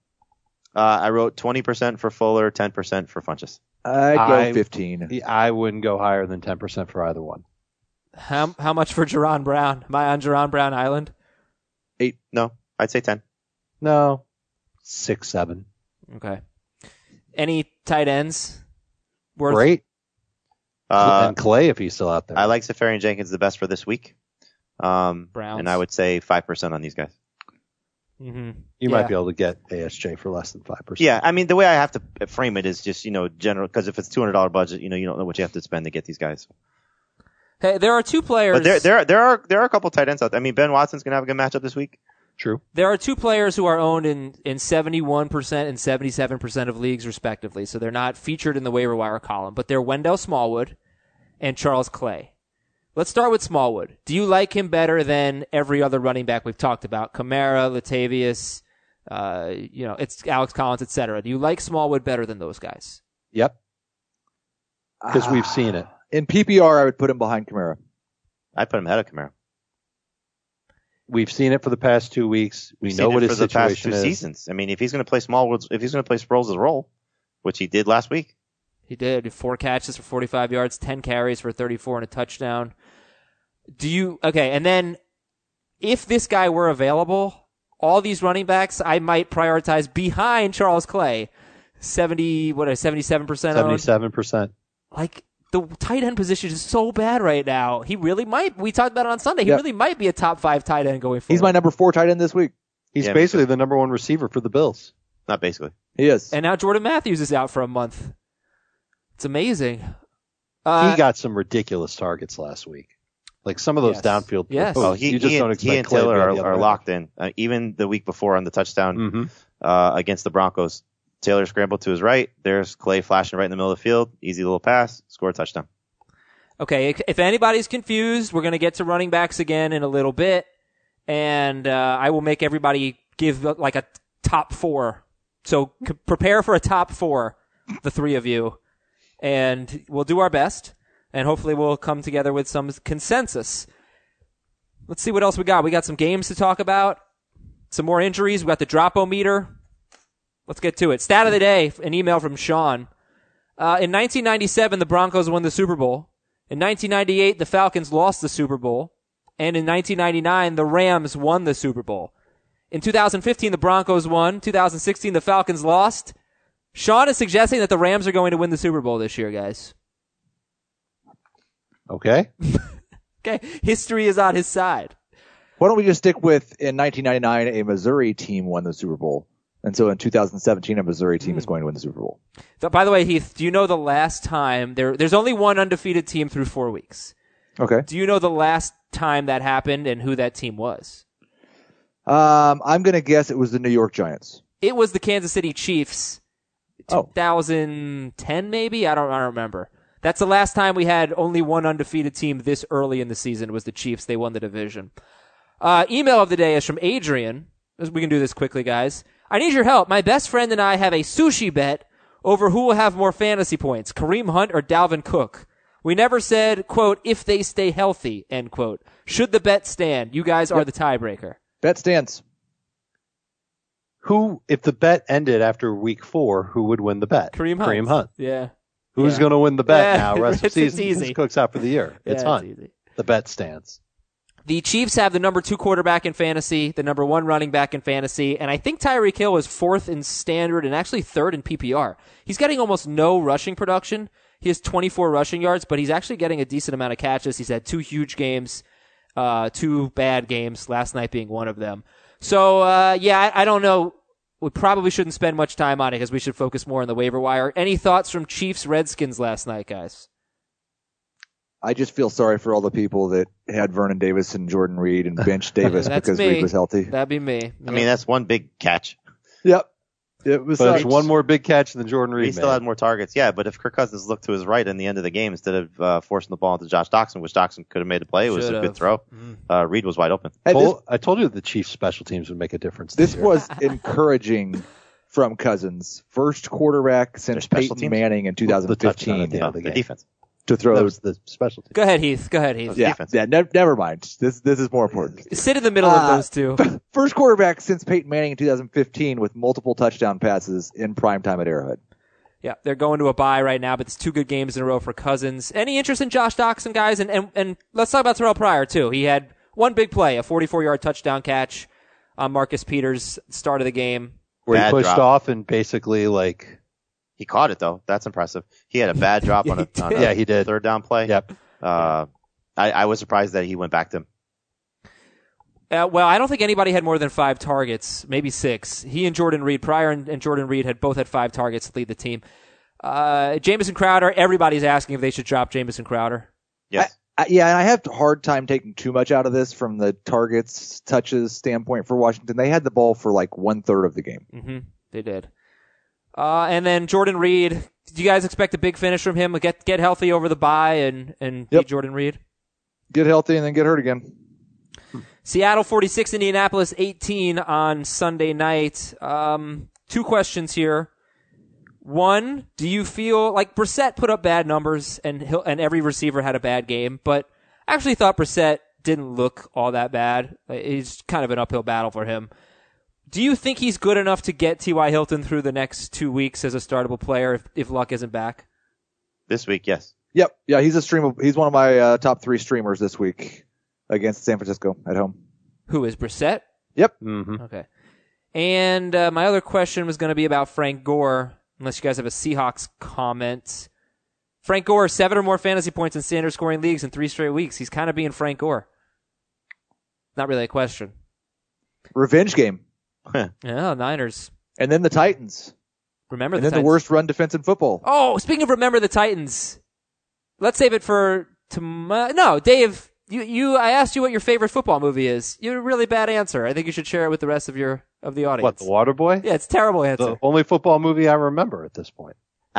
I wrote 20% for Fuller, 10% for Funches. I'd go 15. I wouldn't go higher than 10% for either one. How much for Jerron Brown? Am I on Jerron Brown Island? 8. No, I'd say 10. No, 6, 7. Okay. Any tight ends? Great. And Clay, if he's still out there. I like Safarian Jenkins the best for this week. Browns. And I would say 5% on these guys. Mm-hmm. You might be able to get ASJ for less than 5%. Yeah, I mean, the way I have to frame it is just, general, because if it's $200 budget, you don't know what you have to spend to get these guys. Hey, there are two players. But there are a couple tight ends out there. I mean, Ben Watson's going to have a good matchup this week. True. There are two players who are owned in 71% and 77% of leagues, respectively. So they're not featured in the waiver wire column, but they're Wendell Smallwood and Charles Clay. Let's start with Smallwood. Do you like him better than every other running back we've talked about? Kamara, Latavius, it's Alex Collins, etc. Do you like Smallwood better than those guys? Yep. Because we've seen it. In PPR, I would put him behind Kamara. I'd put him ahead of Kamara. We've seen it for the past 2 weeks. We know what his situation is. For the past 2 seasons. I mean, if he's going to play Smallwood, if he's going to play Sproles' role, which he did last week. He did 4 catches for 45 yards, 10 carries for 34 and a touchdown. And then if this guy were available, all these running backs I might prioritize behind Charles Clay. 77% 77%. Like, the tight end position is so bad right now. He really might. We talked about it on Sunday. He really might be a top 5 tight end going forward. He's my number 4 tight end this week. He's basically the number 1 receiver for the Bills. Not basically. He is. And now Jordan Matthews is out for a month. It's amazing. He got some ridiculous targets last week. Like some of those downfield. Yes. Well, you just don't expect he and Clay to Taylor be are locked in. Even the week before on the touchdown against the Broncos, Taylor scrambled to his right. There's Clay flashing right in the middle of the field. Easy little pass. Score a touchdown. Okay, if anybody's confused, we're going to get to running backs again in a little bit. And I will make everybody give like a top 4. So prepare for a top 4, the 3 of you. And we'll do our best. And hopefully we'll come together with some consensus. Let's see what else we got. We got some games to talk about. Some more injuries. We got the drop-o-meter. Let's get to it. Stat of the day, an email from Sean. In 1997, the Broncos won the Super Bowl. In 1998, the Falcons lost the Super Bowl. And in 1999, the Rams won the Super Bowl. In 2015, the Broncos won. 2016, the Falcons lost. Sean is suggesting that the Rams are going to win the Super Bowl this year, guys. Okay. Okay. History is on his side. Why don't we just stick with, in 1999, a Missouri team won the Super Bowl. And so in 2017, a Missouri team is going to win the Super Bowl. By the way, Heath, do you know the last time there's only one undefeated team through 4 weeks? Okay. Do you know the last time that happened and who that team was? I'm going to guess it was the New York Giants. It was the Kansas City Chiefs. 2010 maybe? I don't remember. That's the last time we had only one undefeated team this early in the season was the Chiefs. They won the division. Email of the day is from Adrian. We can do this quickly, guys. I need your help. My best friend and I have a sushi bet over who will have more fantasy points, Kareem Hunt or Dalvin Cook. We never said, quote, if they stay healthy, end quote. Should the bet stand? You guys are the tiebreaker. Bet stands. If the bet ended after week 4, who would win the bet? Kareem Hunt. Kareem Hunt. Yeah. Who's going to win the bet now? Rest of It's season. easy. This Cook's out for the year. It's Hunt. It's easy. The bet stands. The Chiefs have the number 2 quarterback in fantasy, the number 1 running back in fantasy, and I think Tyreek Hill is 4th in standard and actually 3rd in PPR. He's getting almost no rushing production. He has 24 rushing yards, but he's actually getting a decent amount of catches. He's had 2 huge games, 2 bad games, last night being one of them. So, I don't know. We probably shouldn't spend much time on it because we should focus more on the waiver wire. Any thoughts from Chiefs Redskins last night, guys? I just feel sorry for all the people that had Vernon Davis and Jordan Reed and benched Davis because me. Reed was healthy. That'd be me. I mean, that's one big catch. Yep. It was. But it's one more big catch than Jordan Reed. He still had more targets. Yeah, but if Kirk Cousins looked to his right in the end of the game instead of forcing the ball into Josh Doxson, which Doxson could have made a play, it was a good throw. Reed was wide open. I told you the Chiefs special teams would make a difference. This was encouraging from Cousins. First quarterback since Peyton Manning in 2015 The defense. to throw. That was the special team. Go ahead, Heath. Yeah, never mind. This is more important. Sit in the middle of those two. First quarterback since Peyton Manning in 2015 with multiple touchdown passes in primetime at Arrowhead. Yeah, they're going to a bye right now, but it's 2 good games in a row for Cousins. Any interest in Josh Doxson, guys? And let's talk about Terrell Pryor, too. He had one big play, a 44-yard touchdown catch on Marcus Peters, start of the game. Where he Bad pushed drop. off and basically He caught it though. That's impressive. He had a bad drop on a Yeah, he did. third down play. Yep. I was surprised that he went back to him. Well, I don't think anybody had more than 5 targets, maybe 6. He and Jordan Reed, Pryor and Jordan Reed had both had 5 targets to lead the team. Jamison Crowder, everybody's asking if they should drop Jamison Crowder. Yes. Yeah, and I have a hard time taking too much out of this from the targets, touches standpoint for Washington. They had the ball for like 1/3 of the game. Mm-hmm. They did. And then Jordan Reed, do you guys expect a big finish from him? Get healthy over the bye and beat Jordan Reed? Get healthy and then get hurt again. Seattle 46, Indianapolis 18 on Sunday night. 2 questions here. One, do you feel like Brissett put up bad numbers and every receiver had a bad game, but I actually thought Brissett didn't look all that bad. It's kind of an uphill battle for him. Do you think he's good enough to get T.Y. Hilton through the next 2 weeks as a startable player if Luck isn't back? This week, yes. Yep. Yeah, he's he's one of my top 3 streamers this week against San Francisco at home. Who is Brissett? Yep. Mm-hmm. Okay. And my other question was going to be about Frank Gore, unless you guys have a Seahawks comment. Frank Gore, 7 or more fantasy points in standard scoring leagues in 3 straight weeks. He's kind of being Frank Gore. Not really a question. Revenge game. Yeah, Niners. And then the Titans. Remember And the then the Titans. worst run defense in football. Oh, speaking of remember the Titans, let's save it for tomorrow. No, Dave, I asked you what your favorite football movie is. You had a really bad answer. I think you should share it with the rest of the audience. What, The Waterboy? Yeah, it's a terrible answer. The only football movie I remember at this point.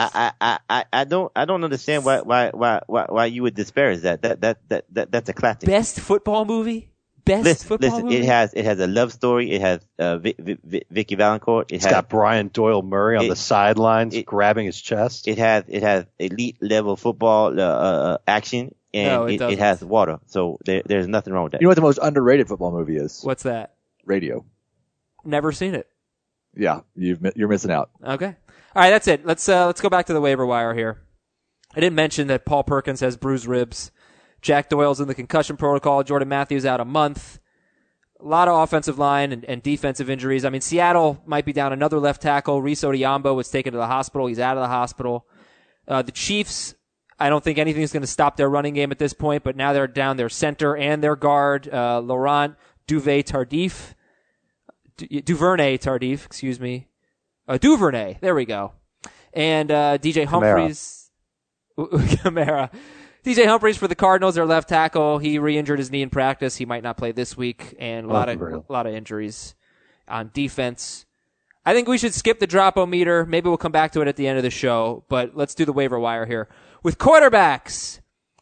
I don't understand why you would disparage that. That's a classic. Best football movie? Football listen, movie? it has a love story. It has Vicky Valancourt. It's got Brian Doyle Murray on the sidelines grabbing his chest. It has elite level football action, and No, it has water. So there's nothing wrong with that. You know what the most underrated football movie is? What's that? Radio. Never seen it. Yeah, you're missing out. Okay. All right, that's it. Let's go back to the waiver wire here. I didn't mention that Paul Perkins has bruised ribs. Jack Doyle's in the concussion protocol. Jordan Matthews out a month. A lot of offensive line and defensive injuries. I mean, Seattle might be down another left tackle. Reese Odhiambo was taken to the hospital. He's out of the hospital. The Chiefs, I don't think anything's going to stop their running game at this point, but now they're down their center and their guard, Laurent Duvernay-Tardif, excuse me. Duvernay, there we go. And DJ Humphries. Kamara. DJ Humphries for the Cardinals, their left tackle. He re-injured his knee in practice. He might not play this week, and a lot of injuries on defense. I think we should skip the drop-o-meter. Maybe we'll come back to it at the end of the show, but let's do the waiver wire here. With quarterbacks,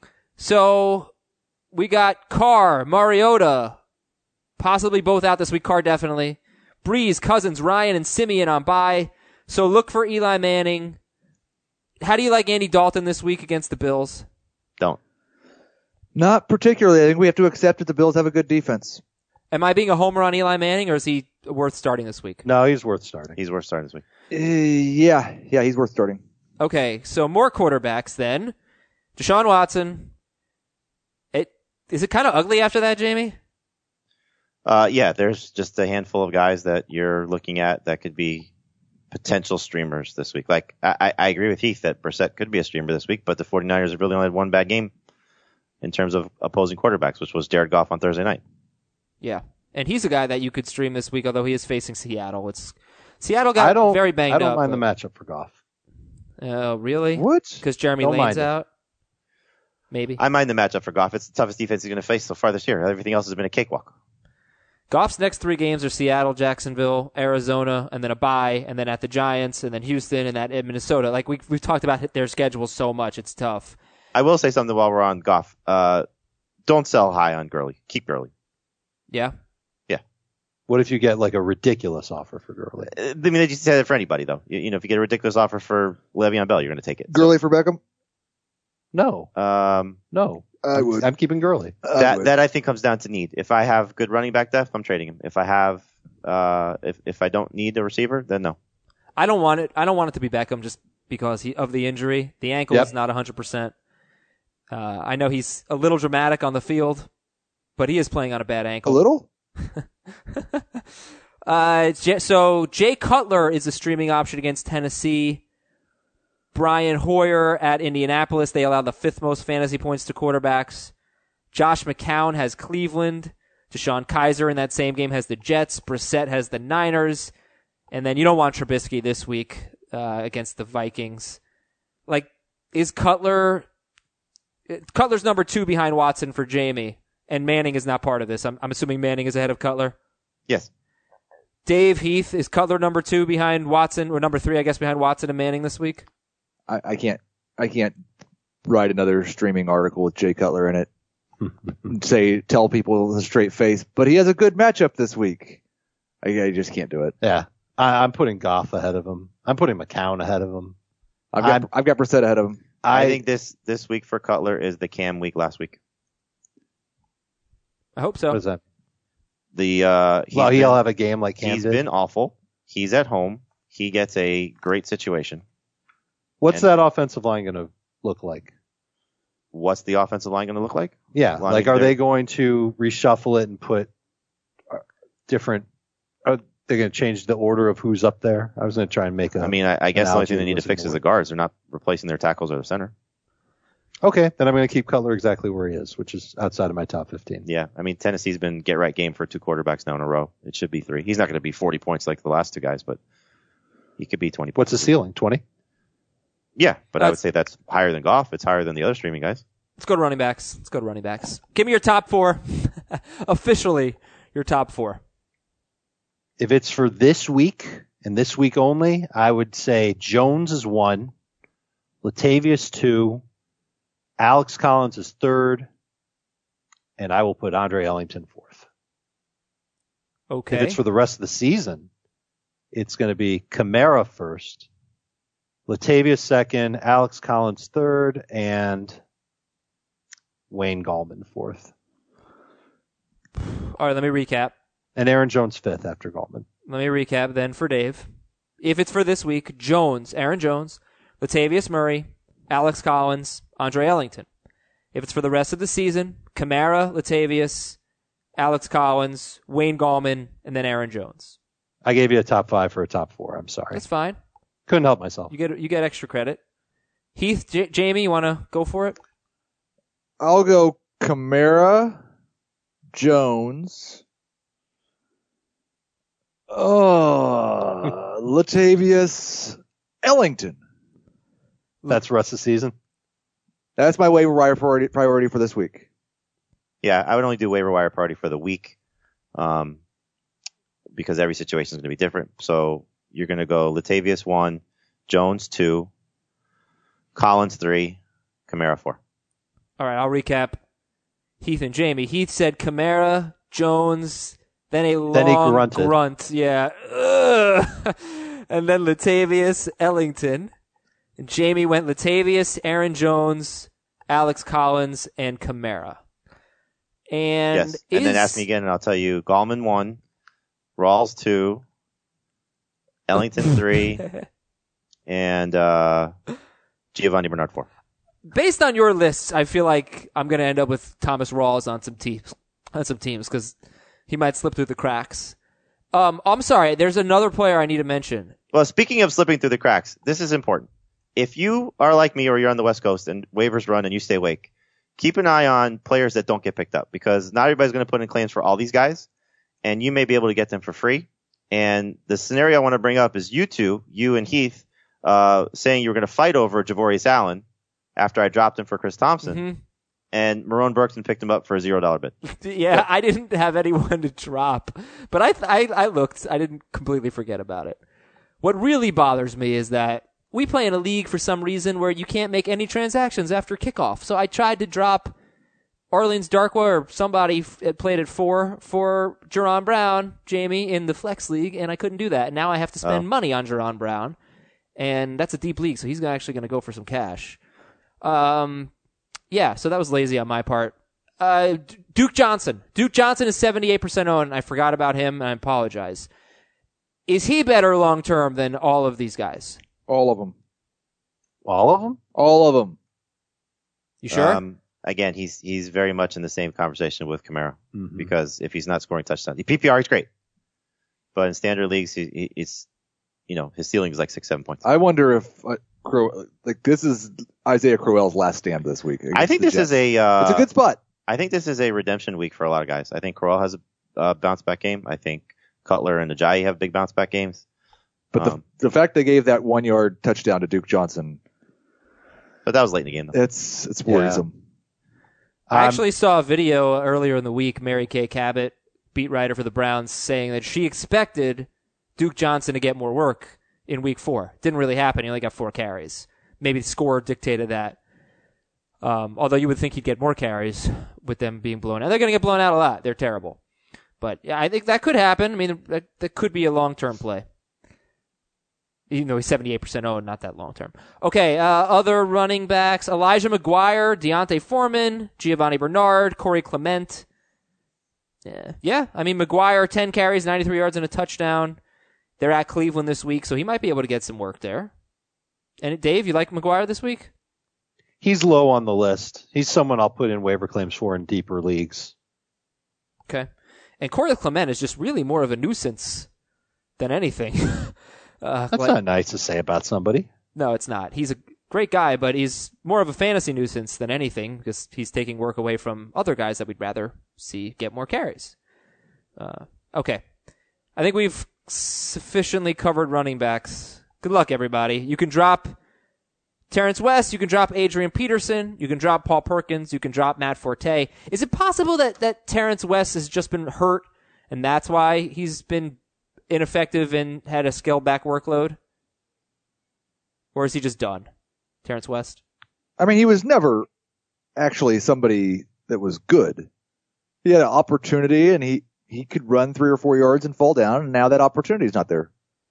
so we got Carr, Mariota, possibly both out this week. Carr definitely. Breeze, Cousins, Ryan, and Simeon on bye. So look for Eli Manning. How do you like Andy Dalton this week against the Bills? Don't. Not particularly. I think we have to accept that the Bills have a good defense. Am I being a homer on Eli Manning, or is he worth starting this week? No, he's worth starting. He's worth starting this week. Yeah, he's worth starting. Okay, so more quarterbacks then. Deshaun Watson. Is it kind of ugly after that, Jamie? Yeah, there's just a handful of guys that you're looking at that could be potential streamers this week. Like, I agree with Heath that Brissett could be a streamer this week, but the 49ers have really only had one bad game in terms of opposing quarterbacks, which was Jared Goff on Thursday night. Yeah. And he's a guy that you could stream this week, although he is facing Seattle. Seattle got very banged up. I don't mind the matchup for Goff. Oh, really? What? Because Jeremy Lane's out? Maybe. I mind the matchup for Goff. It's the toughest defense he's going to face so far this year. Everything else has been a cakewalk. Goff's next 3 games are Seattle, Jacksonville, Arizona, and then a bye, and then at the Giants, and then Houston, and at Minnesota. Like, we've talked about their schedule so much. It's tough. I will say something while we're on Goff. Don't sell high on Gurley. Keep Gurley. Yeah? Yeah. What if you get like a ridiculous offer for Gurley? I mean, they just say that for anybody, though. You know, if you get a ridiculous offer for Le'Veon Bell, you're going to take it. Gurley for Beckham? No. No. I would. I'm keeping Gurley. That I think comes down to need. If I have good running back depth, I'm trading him. If I have, if I don't need a receiver, then no. I don't want it to be Beckham just because of the injury. The ankle Yep. is not 100%. I know he's a little dramatic on the field, but he is playing on a bad A ankle. little? So Jay Cutler is a streaming option against Tennessee. Brian Hoyer at Indianapolis. They allow the 5th most fantasy points to quarterbacks. Josh McCown has Cleveland. Deshaun Kaiser in that same game has the Jets. Brissett has the Niners. And then you don't want Trubisky this week against the Vikings. Like, is Cutler's number 2 behind Watson for Jamie, and Manning is not part of this. I'm assuming Manning is ahead of Cutler. Yes. Dave Heath, is Cutler number 2 behind Watson, or number 3, I guess, behind Watson and Manning this week? I can't write another streaming article with Jay Cutler in it. Tell people with a straight face, but he has a good matchup this week. I just can't do it. Yeah. I'm putting Goff ahead of him. I'm putting McCown ahead of him. I've got Brissett ahead of him. I think this week for Cutler is the Cam week last week. I hope so. What is that? He'll have a game like Cam He's did. been awful. He's at home. He gets a great situation. What's that offensive line going to look like? What's the offensive line going to look like? Yeah, Line like are there. they going to reshuffle it and put different? Are they going to change the order of who's up there? I was going to try and make a. I mean, I guess the only thing they need to analogy fix that is was the guards. They're not replacing their tackles or the center. Okay, then I'm going to keep Cutler exactly where he is, which is outside of my top 15. Yeah, I mean, Tennessee's been get-right game for 2 quarterbacks now in a row. It should be 3. He's not going to be 40 points like the last 2 guys, but he could be 20 points. What's the ceiling? 20? Yeah, but I would say that's higher than Goff. It's higher than the other streaming guys. Let's go to running backs. Give me your top 4. Officially, your top 4. If it's for this week and this week only, I would say Jones is 1, Latavius 2, Alex Collins is 3rd, and I will put Andre Ellington 4th. Okay. If it's for the rest of the season, it's going to be Kamara 1st, Latavius 2nd, Alex Collins 3rd, and Wayne Gallman 4th. All right, let me recap. And Aaron Jones 5th after Gallman. Let me recap then for Dave. If it's for this week, Aaron Jones, Latavius Murray, Alex Collins, Andre Ellington. If it's for the rest of the season, Kamara, Latavius, Alex Collins, Wayne Gallman, and then Aaron Jones. I gave you a top 5 for a top 4. I'm sorry. That's fine. Couldn't help myself. You get extra credit. Heath, Jamie, you want to go for it? I'll go Kamara, Jones, Latavius, Ellington. That's rest of the season. That's my waiver wire priority for this week. Yeah, I would only do waiver wire priority for the week, because every situation is going to be different. So you're going to go Latavius 1, Jones 2, Collins 3, Kamara 4. All right, I'll recap Heath and Jamie. Heath said Kamara, Jones, then a long he grunted. grunt. Yeah. Ugh. And then Latavius, Ellington. And Jamie went Latavius, Aaron Jones, Alex Collins, and Kamara. And Yes, and then ask me again, and I'll tell you Gallman 1, Rawls 2, Ellington 3, and Giovanni Bernard 4. Based on your lists, I feel like I'm going to end up with Thomas Rawls on some teams because he might slip through the cracks. I'm sorry. There's another player I need to mention. Well, speaking of slipping through the cracks, this is important. If you are like me or you're on the West Coast and waivers run and you stay awake, keep an eye on players that don't get picked up because not everybody's going to put in claims for all these guys, and you may be able to get them for free. And the scenario I want to bring up is you and Heath, saying you were going to fight over Javorius Allen after I dropped him for Chris Thompson. Mm-hmm. And Marone Berkson picked him up for a $0 bid. Yeah, I didn't have anyone to drop, but I looked. I didn't completely forget about it. What really bothers me is that we play in a league for some reason where you can't make any transactions after kickoff. So I tried to drop Orleans Darkwa or somebody played at 4 for Jerron Brown, Jamie, in the Flex League, and I couldn't do that. And now I have to spend money on Jerron Brown, and that's a deep league, so he's actually going to go for some cash. Yeah, so that was lazy on my part. Duke Johnson. Duke Johnson is 78% owned. I forgot about him, and I apologize. Is he better long-term than all of these guys? All of them. All of them? All of them. You sure? Again, he's very much in the same conversation with Kamara because if he's not scoring touchdowns, the PPR is great, but in standard leagues, he's his ceiling is like 6-7 points. I wonder if this is Isaiah Crowell's last stand this week. I think this is it's a good spot. I think this is a redemption week for a lot of guys. I think Crowell has a bounce back game. I think Cutler and Ajayi have big bounce back games. But the fact they gave that 1 yard touchdown to Duke Johnson, but that was late in the game, though. It's worrisome. I actually saw a video earlier in the week, Mary Kay Cabot, beat writer for the Browns, saying that she expected Duke Johnson to get more work in week 4. Didn't really happen. He only got 4 carries. Maybe the score dictated that. Although you would think he'd get more carries with them being blown out. They're going to get blown out a lot. They're terrible. But yeah, I think that could happen. I mean, that could be a long-term play. Even though he's 78% owned, not that long-term. Okay, other running backs, Elijah McGuire, Deontay Foreman, Giovanni Bernard, Corey Clement. Yeah. I mean, McGuire, 10 carries, 93 yards, and a touchdown. They're at Cleveland this week, so he might be able to get some work there. And Dave, you like McGuire this week? He's low on the list. He's someone I'll put in waiver claims for in deeper leagues. Okay. And Corey Clement is just really more of a nuisance than anything. That's not nice to say about somebody. No, it's not. He's a great guy, but he's more of a fantasy nuisance than anything because he's taking work away from other guys that we'd rather see get more carries. Okay. I think we've sufficiently covered running backs. Good luck, everybody. You can drop Terrence West. You can drop Adrian Peterson. You can drop Paul Perkins. You can drop Matt Forte. Is it possible that Terrence West has just been hurt and that's why he's been ineffective and had a scaled back workload? Or is he just done? Terrence West? I mean, he was never actually somebody that was good. He had an opportunity and he could run 3 or 4 yards and fall down, and now that opportunity is not there.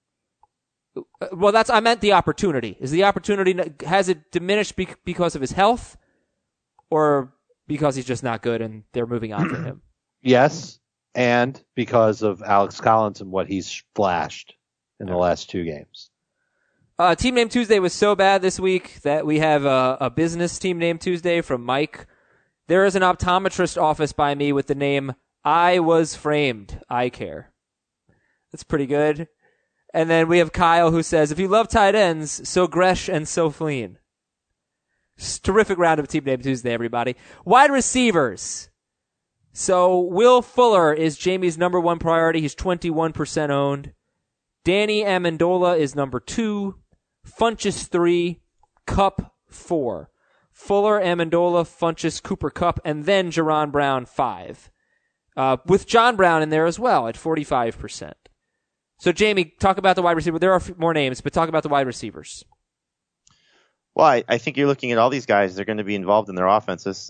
Well, I meant the opportunity. Is the opportunity, has it diminished because of his health or because he's just not good and they're moving on from him? Yes, and because of Alex Collins and what he's flashed in the last 2 games. Team Name Tuesday was so bad this week that we have a business Team Name Tuesday from Mike. There is an optometrist office by me with the name I Was Framed Eye Care. That's pretty good. And then we have Kyle who says, if you love tight ends, so Gresh and so Fleen. Terrific round of Team Name Tuesday, everybody. Wide receivers. So Will Fuller is Jamie's number 1 priority. He's 21% owned. Danny Amendola is number 2. Funchess 3. Kupp 4. Fuller, Amendola, Funchess, Cooper Kupp, and then Jaron Brown 5. With John Brown in there as well at 45%. So, Jamie, talk about the wide receiver. There are more names, but talk about the wide receivers. Well, I think you're looking at all these guys. They're going to be involved in their offenses.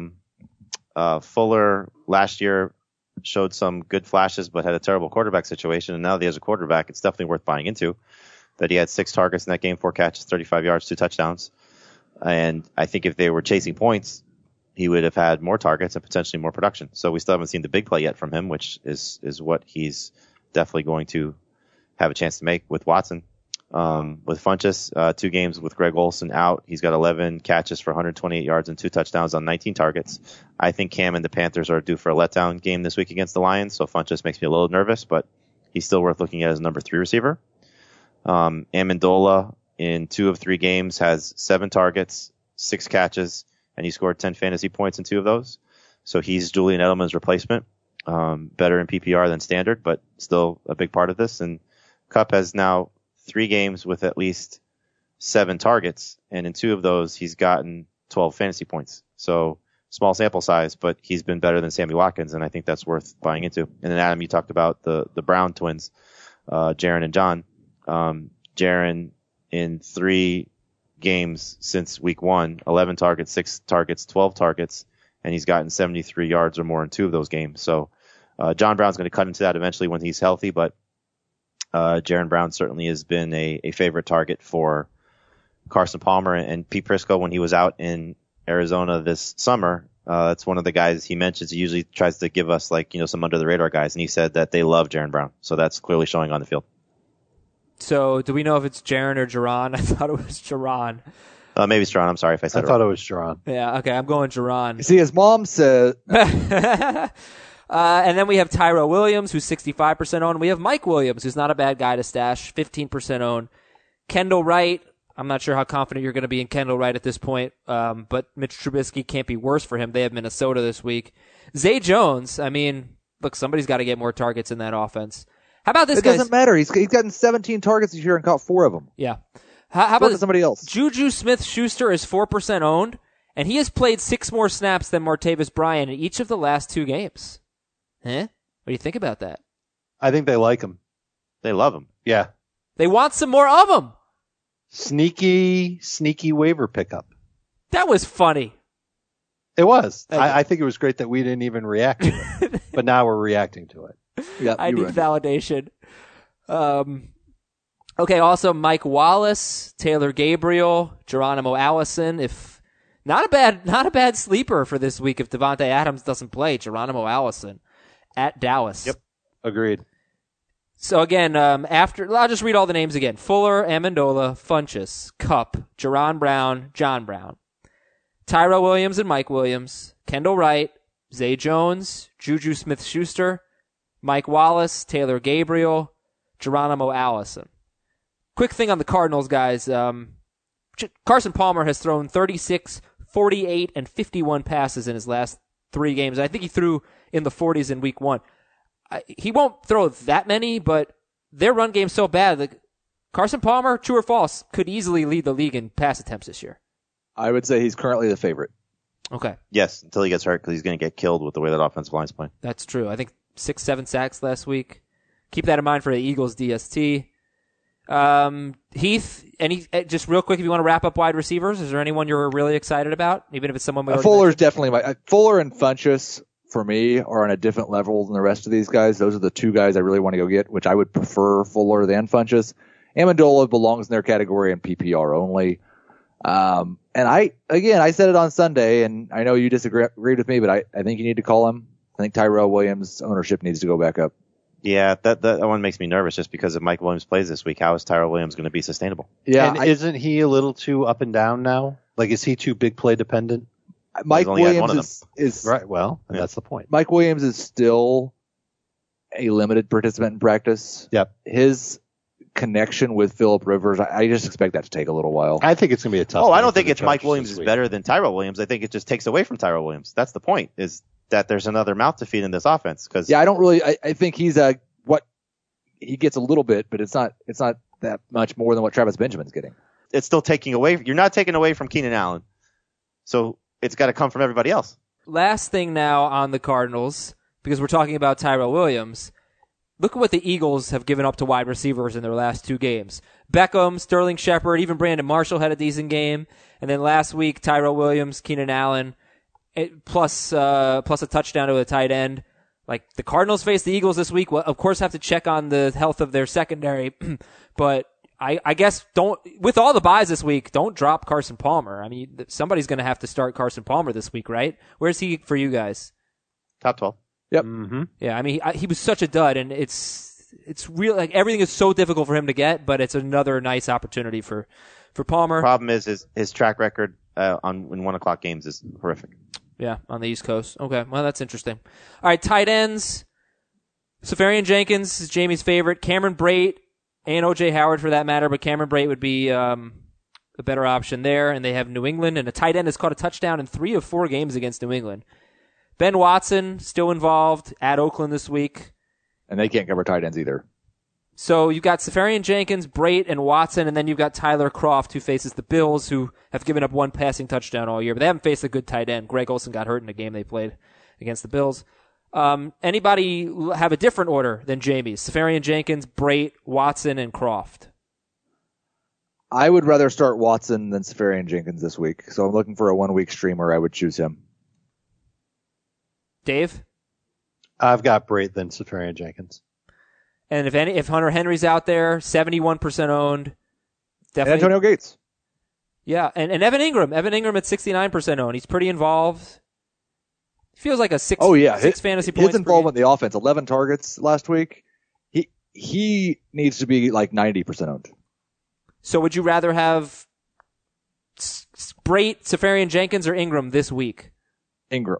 Fuller last year showed some good flashes, but had a terrible quarterback situation. And now that he has a quarterback, it's definitely worth buying into. That he had 6 targets in that game, 4 catches, 35 yards, 2 touchdowns. And I think if they were chasing points, he would have had more targets and potentially more production. So we still haven't seen the big play yet from him, which is what he's definitely going to have a chance to make with Watson. With Funchess, 2 games with Greg Olsen out. He's got 11 catches for 128 yards and 2 touchdowns on 19 targets. I think Cam and the Panthers are due for a letdown game this week against the Lions, so Funchess makes me a little nervous, but he's still worth looking at as number 3 receiver. Amendola in 2 of 3 games has 7 targets, 6 catches, and he scored 10 fantasy points in 2 of those. So he's Julian Edelman's replacement. Better in PPR than standard, but still a big part of this. And Kupp has now 3 games with at least 7 targets, and in 2 of those, he's gotten 12 fantasy points. So small sample size, but he's been better than Sammy Watkins, and I think that's worth buying into. And then Adam, you talked about the Brown twins, Jaron and John. Jaron in 3 games since week 1, 11 targets, 6 targets, 12 targets, and he's gotten 73 yards or more in 2 of those games. So John Brown's going to cut into that eventually when he's healthy, but Jaron Brown certainly has been a favorite target for Carson Palmer and Pete Prisco when he was out in Arizona this summer. That's one of the guys he mentions. He usually tries to give us some under the radar guys, and he said that they love Jaron Brown. So that's clearly showing on the field. So do we know if it's Jaron or Jaron? I thought it was Jaron. Maybe it's Jerron. I'm sorry if I I said it thought wrong. it was Jerron. Yeah, okay, I'm going Jerron. See, his mom said, And then we have Tyrell Williams, who's 65% owned. We have Mike Williams, who's not a bad guy to stash, 15% owned. Kendall Wright, I'm not sure how confident you're going to be in Kendall Wright at this point, but Mitch Trubisky can't be worse for him. They have Minnesota this week. Zay Jones, I mean, look, somebody's got to get more targets in that offense. How about this it guy? doesn't matter. He's gotten 17 targets this year and caught 4 of them. Yeah. How about Look this? at somebody else. Juju Smith-Schuster is 4% owned, and he has played 6 more snaps than Martavis Bryant in each of the last 2 games. What do you think about that? I think they like him. They love him. Yeah. They want some more of him. Sneaky waiver pickup. That was funny. It was. Thank you. I think it was great that we didn't even react to it. But now we're reacting to it. Yeah, I need validation. Okay, also Mike Wallace, Taylor Gabriel, Geronimo Allison. If not a bad sleeper for this week if Devontae Adams doesn't play. Geronimo Allison at Dallas. Yep. Agreed. So again, I'll just read all the names again. Fuller, Amendola, Funchess, Kupp, Jerron Brown, John Brown, Tyrell Williams and Mike Williams, Kendall Wright, Zay Jones, Juju Smith-Schuster, Mike Wallace, Taylor Gabriel, Geronimo Allison. Quick thing on the Cardinals, guys. Carson Palmer has thrown 36, 48, and 51 passes in his last 3 games. I think he threw in the 40s in week 1. He won't throw that many, but their run game's so bad that Carson Palmer, true or false, could easily lead the league in pass attempts this year. I would say he's currently the favorite. Okay. Yes, until he gets hurt because he's going to get killed with the way that offensive line's playing. That's true. I think 6-7 sacks last week. Keep that in mind for the Eagles DST. Heath, just real quick, if you want to wrap up wide receivers, is there anyone you're really excited about? Even if it's someone we already Fuller's mentioned? definitely Fuller and Funchess for me are on a different level than the rest of these guys. Those are the 2 guys I really want to go get, which I would prefer Fuller than Funchess. Amendola belongs in their category in PPR only. And I said it on Sunday, and I know you disagreed with me, but I think you need to call him. I think Tyrell Williams' ownership needs to go back up. Yeah, that one makes me nervous just because if Mike Williams plays this week, how is Tyrell Williams going to be sustainable? Yeah, And isn't he a little too up and down now? Like, is he too big play dependent? Mike only had one Williams of is Right. Well, and that's the point. Mike Williams is still a limited participant in practice. Yep. His connection with Phillip Rivers, I just expect that to take a little while. I think it's going to be a tough. Oh, I game don't for think the it's Mike Chargers Williams this is week. better than Tyrell Williams. I think it just takes away from Tyrell Williams. That's the point, is that there's another mouth to feed in this offense. Cause Yeah, I think he's he gets a little bit, but it's not that much more than what Travis Benjamin's getting. it's still taking away. You're not taking away from Keenan Allen. So it's got to come from everybody else. Last thing now on the Cardinals, because we're talking about Tyrell Williams. Look at what the Eagles have given up to wide receivers in their last 2 games. Beckham, Sterling Shepard, even Brandon Marshall had a decent game. And then last week, Tyrell Williams, Keenan Allen, plus a touchdown to a tight end. Like, the Cardinals face the Eagles this week. Well, of course, have to check on the health of their secondary. But I guess with all the buys this week, don't drop Carson Palmer. I mean, somebody's going to have to start Carson Palmer this week, right? Where's he for you guys? Top 12. Yep. Mm-hmm. Yeah, I mean, he was such a dud, and it's real. Like, everything is so difficult for him to get, but it's another nice opportunity for Palmer. Problem is his track record in 1 o'clock games is horrific. Yeah, on the East Coast. Okay, well, that's interesting. All right, tight ends. Safarian Jenkins is Jamie's favorite. Cameron Brate and O.J. Howard, for that matter, but Cameron Brate would be a better option there. And they have New England, and a tight end has caught a touchdown in 3 of 4 games against New England. Ben Watson, still involved at Oakland this week. And they can't cover tight ends either. So you've got Safarian Jenkins, Brate, and Watson, and then you've got Tyler Kroft, who faces the Bills, who have given up 1 passing touchdown all year, but they haven't faced a good tight end. Greg Olsen got hurt in a game they played against the Bills. Anybody have a different order than Jamie's? Safarian Jenkins, Brate, Watson, and Kroft. I would rather start Watson than Safarian Jenkins this week. So I'm looking for a 1-week streamer. I would choose him. Dave? I've got Brate than Safarian Jenkins. And if Hunter Henry's out there, 71% owned. And Definitely. Antonio Gates. Yeah, and Evan Ingram. Evan Ingram at 69% owned. He's pretty involved. Feels like a 6 fantasy points. His involvement in the offense, 11 targets last week. He needs to be like 90% owned. So would you rather have Brait, Safarian Jenkins, or Ingram this week? Ingram.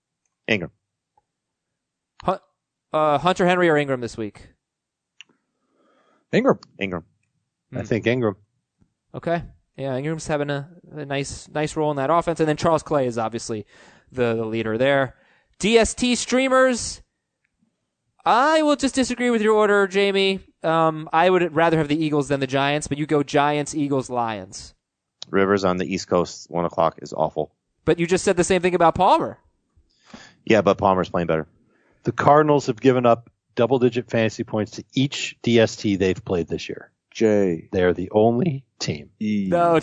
Hunter Henry or Ingram this week? Ingram. I think Ingram. Okay. Yeah, Ingram's having a nice role in that offense. And then Charles Clay is obviously the leader there. DST streamers, I will just disagree with your order, Jamie. I would rather have the Eagles than the Giants, but you go Giants, Eagles, Lions. Rivers on the East Coast, 1 o'clock is awful. But you just said the same thing about Palmer. Yeah, but Palmer's playing better. The Cardinals have given up double-digit fantasy points to each DST they've played this year. They're the only team. No.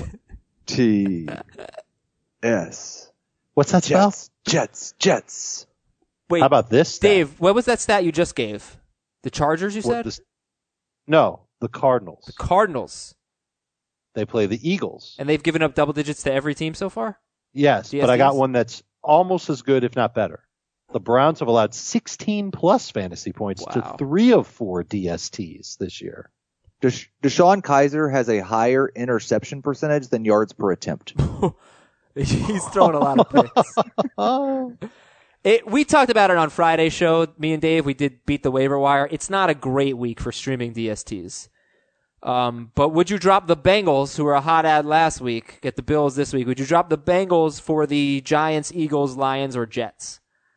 S. What's that spell? Jets. Wait, How about this stat? Dave, what was that stat you just gave? The Chargers, you said? No, the Cardinals. The Cardinals. They play the Eagles. And they've given up double digits to every team so far? Yes, DSTs? but I got one that's almost as good, if not better. The Browns have allowed 16-plus fantasy points to 3 of 4 DSTs this year. Deshaun Kaiser has a higher interception percentage than yards per attempt. He's throwing a lot of picks. We talked about it on Friday's show. Me and Dave, we did beat the waiver wire. It's not a great week for streaming DSTs. But would you drop the Bengals, who were a hot ad last week, get the Bills this week? Would you drop the Bengals for the Giants, Eagles, Lions, or Jets?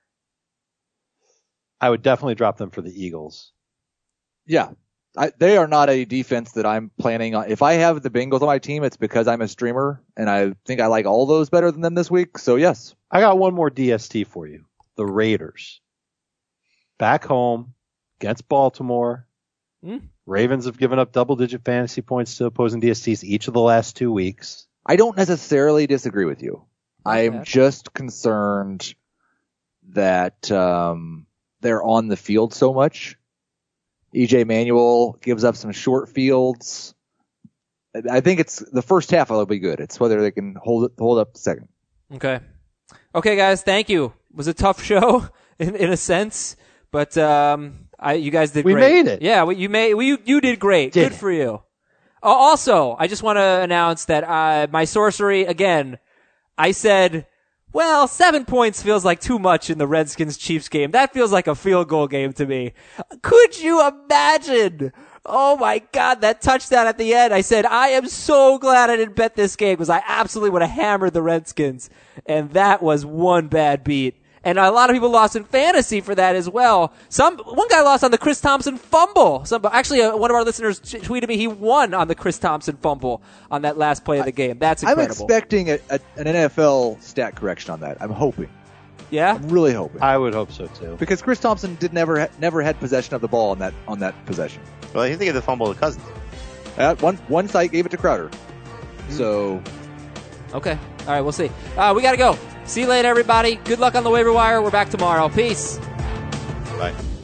I would definitely drop them for the Eagles. Yeah. They are not a defense that I'm planning on. If I have the Bengals on my team, it's because I'm a streamer, and I think I like all those better than them this week. So, yes. I got one more DST for you. The Raiders. Back home against Baltimore. Ravens have given up double-digit fantasy points to opposing DSTs each of the last 2 weeks. I don't necessarily disagree with you. I'm just concerned that they're on the field so much. EJ Manuel gives up some short fields. I think it's the first half will be good. It's whether they can hold up the second. Okay, guys, thank you. It was a tough show in a sense, but you guys did great. We made it. Yeah, you did great. Good for you. Also, I just want to announce that my sorcery again. I said, well, 7 points feels like too much in the Redskins-Chiefs game. That feels like a field goal game to me. Could you imagine? Oh my God, that touchdown at the end. I said, I am so glad I didn't bet this game because I absolutely would have hammered the Redskins. And that was one bad beat. And a lot of people lost in fantasy for that as well. One guy lost on the Chris Thompson fumble. Actually, one of our listeners tweeted me he won on the Chris Thompson fumble on that last play of the game. That's incredible. I'm expecting an NFL stat correction on that. I'm hoping. Yeah? I'm really hoping. I would hope so too. Because Chris Thompson never had possession of the ball on that possession. Well, I think they gave the fumble to Cousins. One site gave it to Crowder. So. Okay. All right, we'll see. We got to go. See you later, everybody. Good luck on the waiver wire. We're back tomorrow. Peace. Bye.